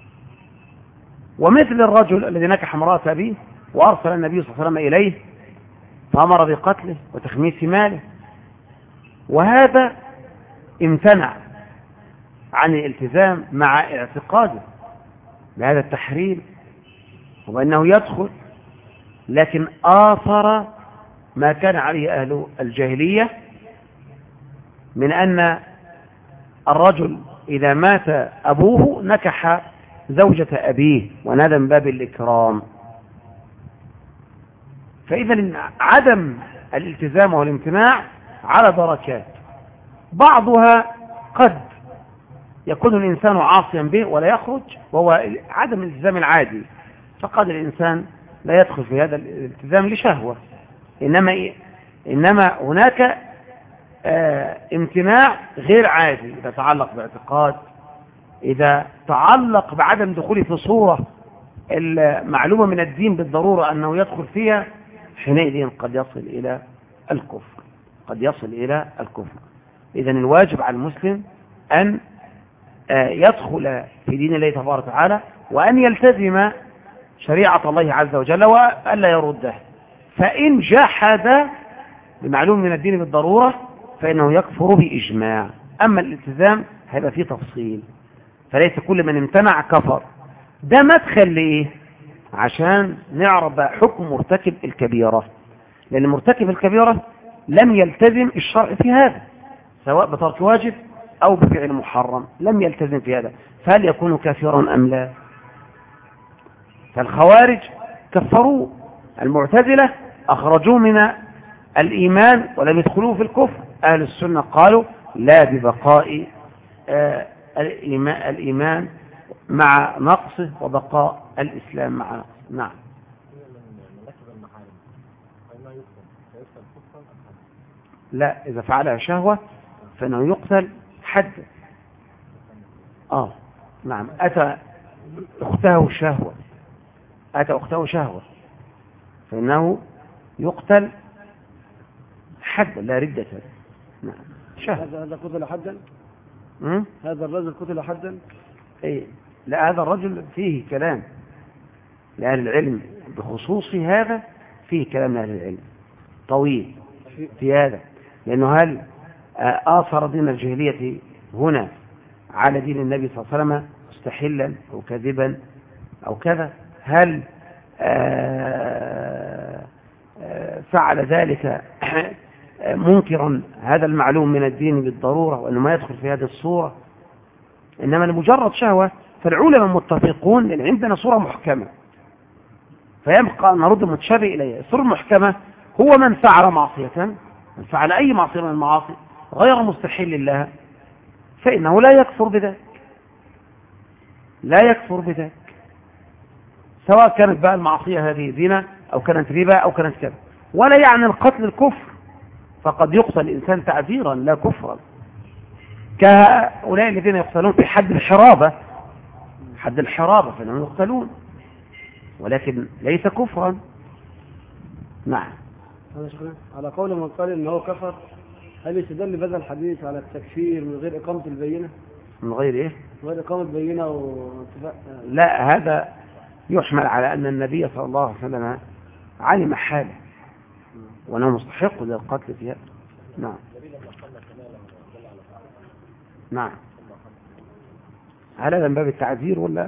ومثل الرجل الذي نكح امرأة أبيه وأرسل النبي صلى الله عليه وسلم إليه فأمر بقتله وتخميس ماله، وهذا امتنع عن الالتزام مع اعتقاده بهذا التحريم وبأنه يدخل، لكن آثر ما كان عليه أهل الجاهلية من أن الرجل إذا مات أبوه نكح زوجة أبيه، ونادى من باب الإكرام. فإذا عدم الالتزام والامتناع على دركات، بعضها قد يكون الإنسان عاصيا به ولا يخرج، وهو عدم الالتزام العادي، فقد الإنسان لا يدخل في هذا الالتزام لشهوة، إنما, إنما هناك آه امتناع غير عادي إذا تعلق باعتقاد، إذا تعلق بعدم دخوله في صورة المعلومة من الدين بالضرورة أنه يدخل فيها، حينئذ قد يصل إلى الكفر قد يصل إلى الكفر. إذن الواجب على المسلم أن يدخل في دين الله تبارك وتعالى، وأن يلتزم شريعة الله عز وجل وألا يردها. فإن جحد بمعلوم من الدين بالضرورة فإنه يكفر بإجماع. أما الالتزام هيبقى فيه تفصيل، فليس كل من امتنع كفر. ده مدخل لإيه؟ عشان نعرف حكم مرتكب الكبيرة، لأن مرتكب الكبيرة لم يلتزم الشرع في هذا، سواء بترك واجب أو بفعل محرم، لم يلتزم في هذا، فهل يكون كافرا أم لا؟ فالخوارج كفروا، المعتزلة أخرجوه من الإيمان ولم يدخلوه في الكفر، أهل السنة قالوا لا، ببقاء آه الإيمان مع نقصه وبقاء الإسلام مع نقصه. نعم. لا، إذا فعلها شهوة فإنه يقتل حدا. آه نعم. أتى أخته شهوة أتى أخته شهوة فإنه يقتل حدا لا ردة. نعم. شهوة. هذا قتل حدا؟ م? هذا الرجل قتل حدا؟ إيه؟ لا، هذا الرجل فيه كلام لأهل العلم بخصوص هذا، فيه كلام لأهل العلم طويل في هذا، لأنه هل آثر دين الجاهلية هنا على دين النبي صلى الله عليه وسلم مستحلا أو كذبا أو كذا؟ هل فعل ذلك منكرا هذا المعلوم من الدين بالضرورة وأنه ما يدخل في هذه الصورة؟ إنما لمجرد شهوة فالعلماء متفقون، لأن عندنا صورة محكمة فيبقى أن نرد المتشابه إليه. الصورة المحكمة هو من فعل معصية، من فعل أي معصية من المعاصي غير مستحيل لها فإنه لا يكفر بذلك، لا يكفر بذلك، سواء كانت بقى المعصية هذه زنا أو كانت ربا أو كانت كذا. ولا يعني القتل الكفر، فقد يقتل الإنسان تعذيرا لا كفرا، كهؤلاء الذين يقتلون في حد الحرابة، حد الحرابة فإنهم يقتلون ولكن ليس كفرا. نعم. على قول من قال إنه كفر، هل يستدل بهذا الحديث على التكفير من غير إقامة البينة؟ من غير إيه؟ من غير إقامة بينة واتفاق؟ لا، هذا يحمل على أن النبي صلى الله عليه وسلم علم حاله وأنه مستحق للقتل فيها. نعم. نعم. هل هذا من باب التعذير ولا؟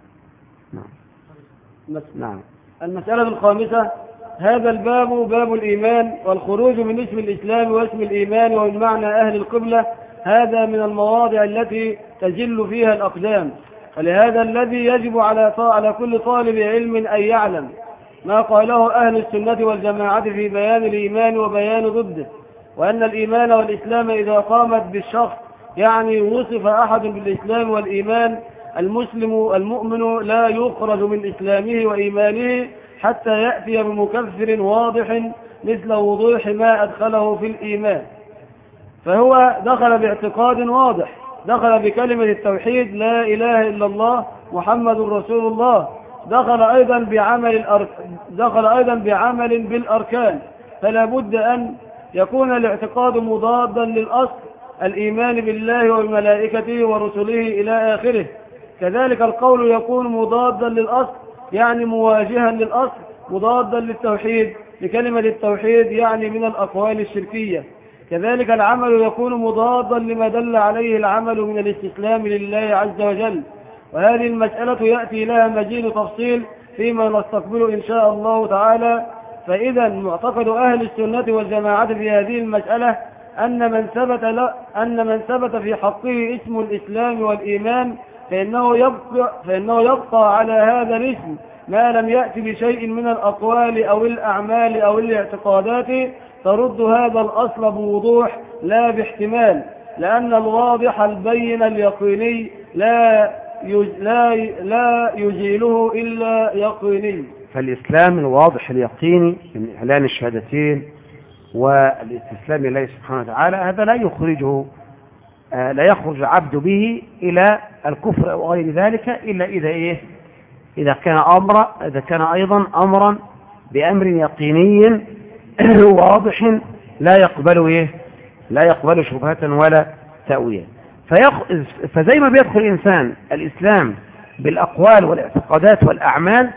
نعم. نعم. المسألة الخامسة: هذا الباب باب الإيمان، والخروج من اسم الإسلام واسم الإيمان ومن معنى أهل القبلة هذا من المواضع التي تجل فيها الأقدام، ولهذا الذي يجب على على كل طالب علم أن يعلم ما قاله أهل السنة والجماعة في بيان الإيمان وبيان ضده، وأن الإيمان والإسلام إذا قامت بالشخص يعني وصف أحد بالإسلام والإيمان، المسلم المؤمن لا يخرج من إسلامه وإيمانه حتى يأتي بمكفر واضح مثل وضوح ما أدخله في الإيمان. فهو دخل باعتقاد واضح، دخل بكلمة التوحيد لا إله إلا الله محمد رسول الله، دخل أيضا بعمل الأرك... دخل أيضا بعمل بالأركان، فلا بد أن يكون الاعتقاد مضادا للأصل الإيمان بالله وبملائكته ورسله إلى آخره. كذلك القول يكون مضادا للأصل يعني مواجها للأصل، مضادا للتوحيد لكلمة التوحيد يعني من الأقوال الشركية. كذلك العمل يكون مضادا لما دل عليه العمل من الاستسلام لله عز وجل. وهذه المسألة يأتي لها مزيد تفصيل فيما نستقبله إن شاء الله تعالى. فإذا معتقد أهل السنة والجماعة في هذه المسألة أن من ثبت لا أن من ثبت في حقه اسم الإسلام والإيمان فإنه يبقى, فإنه يبقى على هذا الاسم ما لم يأتي بشيء من الأقوال أو الأعمال أو الاعتقادات ترد هذا الأصل بوضوح لا باحتمال، لأن الواضح البين اليقيني لا لا لا يزيله إلا يقيني. فالإسلام الواضح اليقيني من إعلان الشهادتين والاستسلام لله سبحانه وتعالى هذا لا يخرجه آه لا يخرج العبد به إلى الكفر أو غير ذلك إلا إذا إيه إذا كان أمر إذا كان أيضا أمرا بأمر يقيني واضح لا يقبل إيه لا يقبل شبهة ولا تأويل. فيخ... فزي ما بيدخل الإنسان الإسلام بالأقوال والاعتقادات والأعمال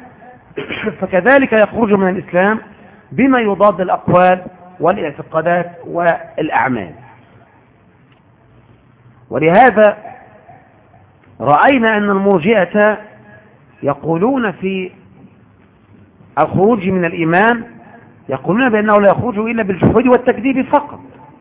فكذلك يخرج من الإسلام بما يضاد الأقوال والاعتقادات والأعمال. ولهذا رأينا أن المرجئة يقولون في الخروج من الإيمان يقولون بأنه لا يخرج إلا بالجحود والتكذيب فقط،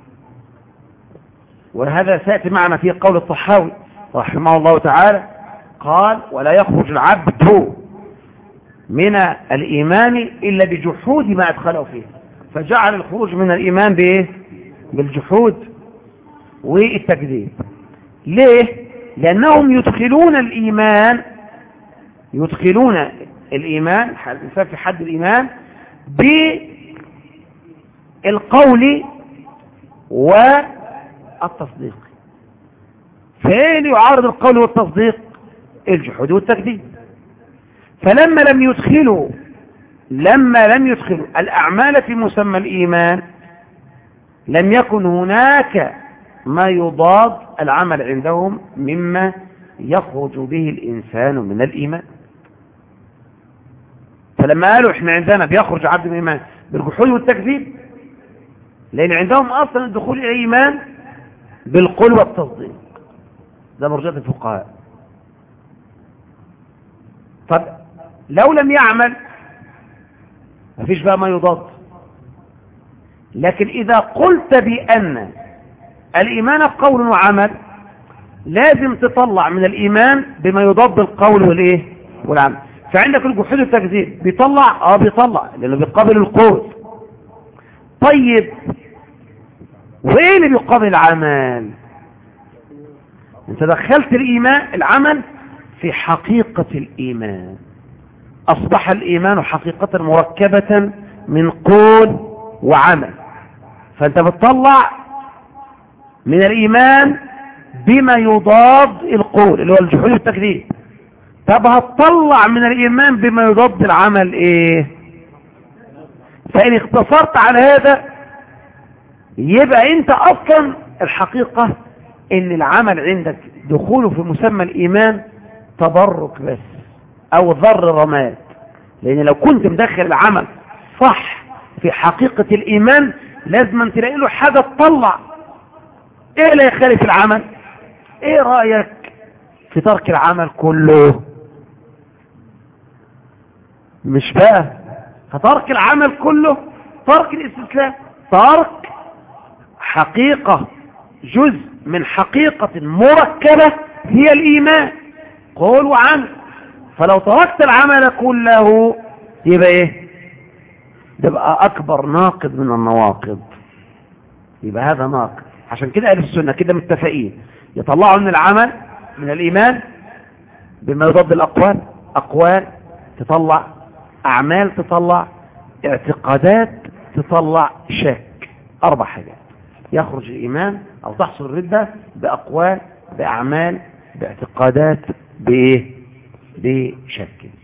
وهذا سيأتي معنا في قول الطحاوي رحمه الله تعالى قال: ولا يخرج العبد من الإيمان إلا بجحود ما أدخله فيه، فجعل الخروج من الإيمان بإيه؟ بالجحود والتكذيب. ليه؟ لأن الجحود والتكذيب هذان أصلان من أصول الكفر، والجحود والتكذيب أصلان من أصول الإيمان. فإذا خرج العبد من الإيمان بالجحود والتكذيب فجعل الخروج من الإيمان بإيه؟ بالجحود والتكذيب. لأنهم يدخلون الإيمان يدخلون الإيمان الإنسان في حد الإيمان بالقول والتصديق. فإيه اللي يعارض القول والتصديق؟ الجحود والتكذيب. فلما لم يدخلوا لما لم يدخلوا الأعمال في مسمى الإيمان لم يكن هناك ما يضاد العمل عندهم مما يخرج به الإنسان من الإيمان. فلما قالوا احنا عندنا بيخرج عبد من الإيمان بالجحود والتكذيب، لأن عندهم أصلا الدخول إلى الإيمان بالقول والتصديق. ده مرجئة الفقهاء. طب لو لم يعمل مفيش بقى ما يضاد. لكن إذا قلت بأن الإيمان قول وعمل لازم تطلع من الإيمان بما يضاد القول والإيه والعمل. فعندك الجحود والتكذيب بيطلع اه بيطلع لأنه بيقابل القول. طيب وإيه اللي بيقابل العمل؟ انت دخلت الإيمان العمل في حقيقة الإيمان، أصبح الإيمان حقيقة مركبة من قول وعمل. فأنت بتطلع من الإيمان بما يضاد القول اللي هو الجحود والتكذيب. طب هتطلع من الإيمان بما يضاد العمل إيه؟ فإن اقتصرت على هذا يبقى أنت أصلا الحقيقة إن العمل عندك دخوله في مسمى الإيمان تبرك بس أو ذر رماد. لأن لو كنت مدخل العمل صح في حقيقة الإيمان لازم تلاقي له حاجة تطلع. إيه لا يخالف العمل؟ إيه رأيك في ترك العمل كله؟ مش بقى فترك العمل كله ترك الاستسلام، ترك حقيقة جزء من حقيقة مركبة هي الإيمان قول وعمل. فلو تركت العمل كله يبقى ايه؟ يبقى اكبر ناقض من النواقض. يبقى هذا ناقض. عشان كده اهل السنة كده متفقين يطلعوا من العمل من الايمان بما يضاد الاقوال، اقوال تطلع، اعمال تطلع، اعتقادات تطلع، شك. اربع حاجات يخرج الايمان او تحصل الردة باقوال، باعمال، باعتقادات، بايه؟ بشك.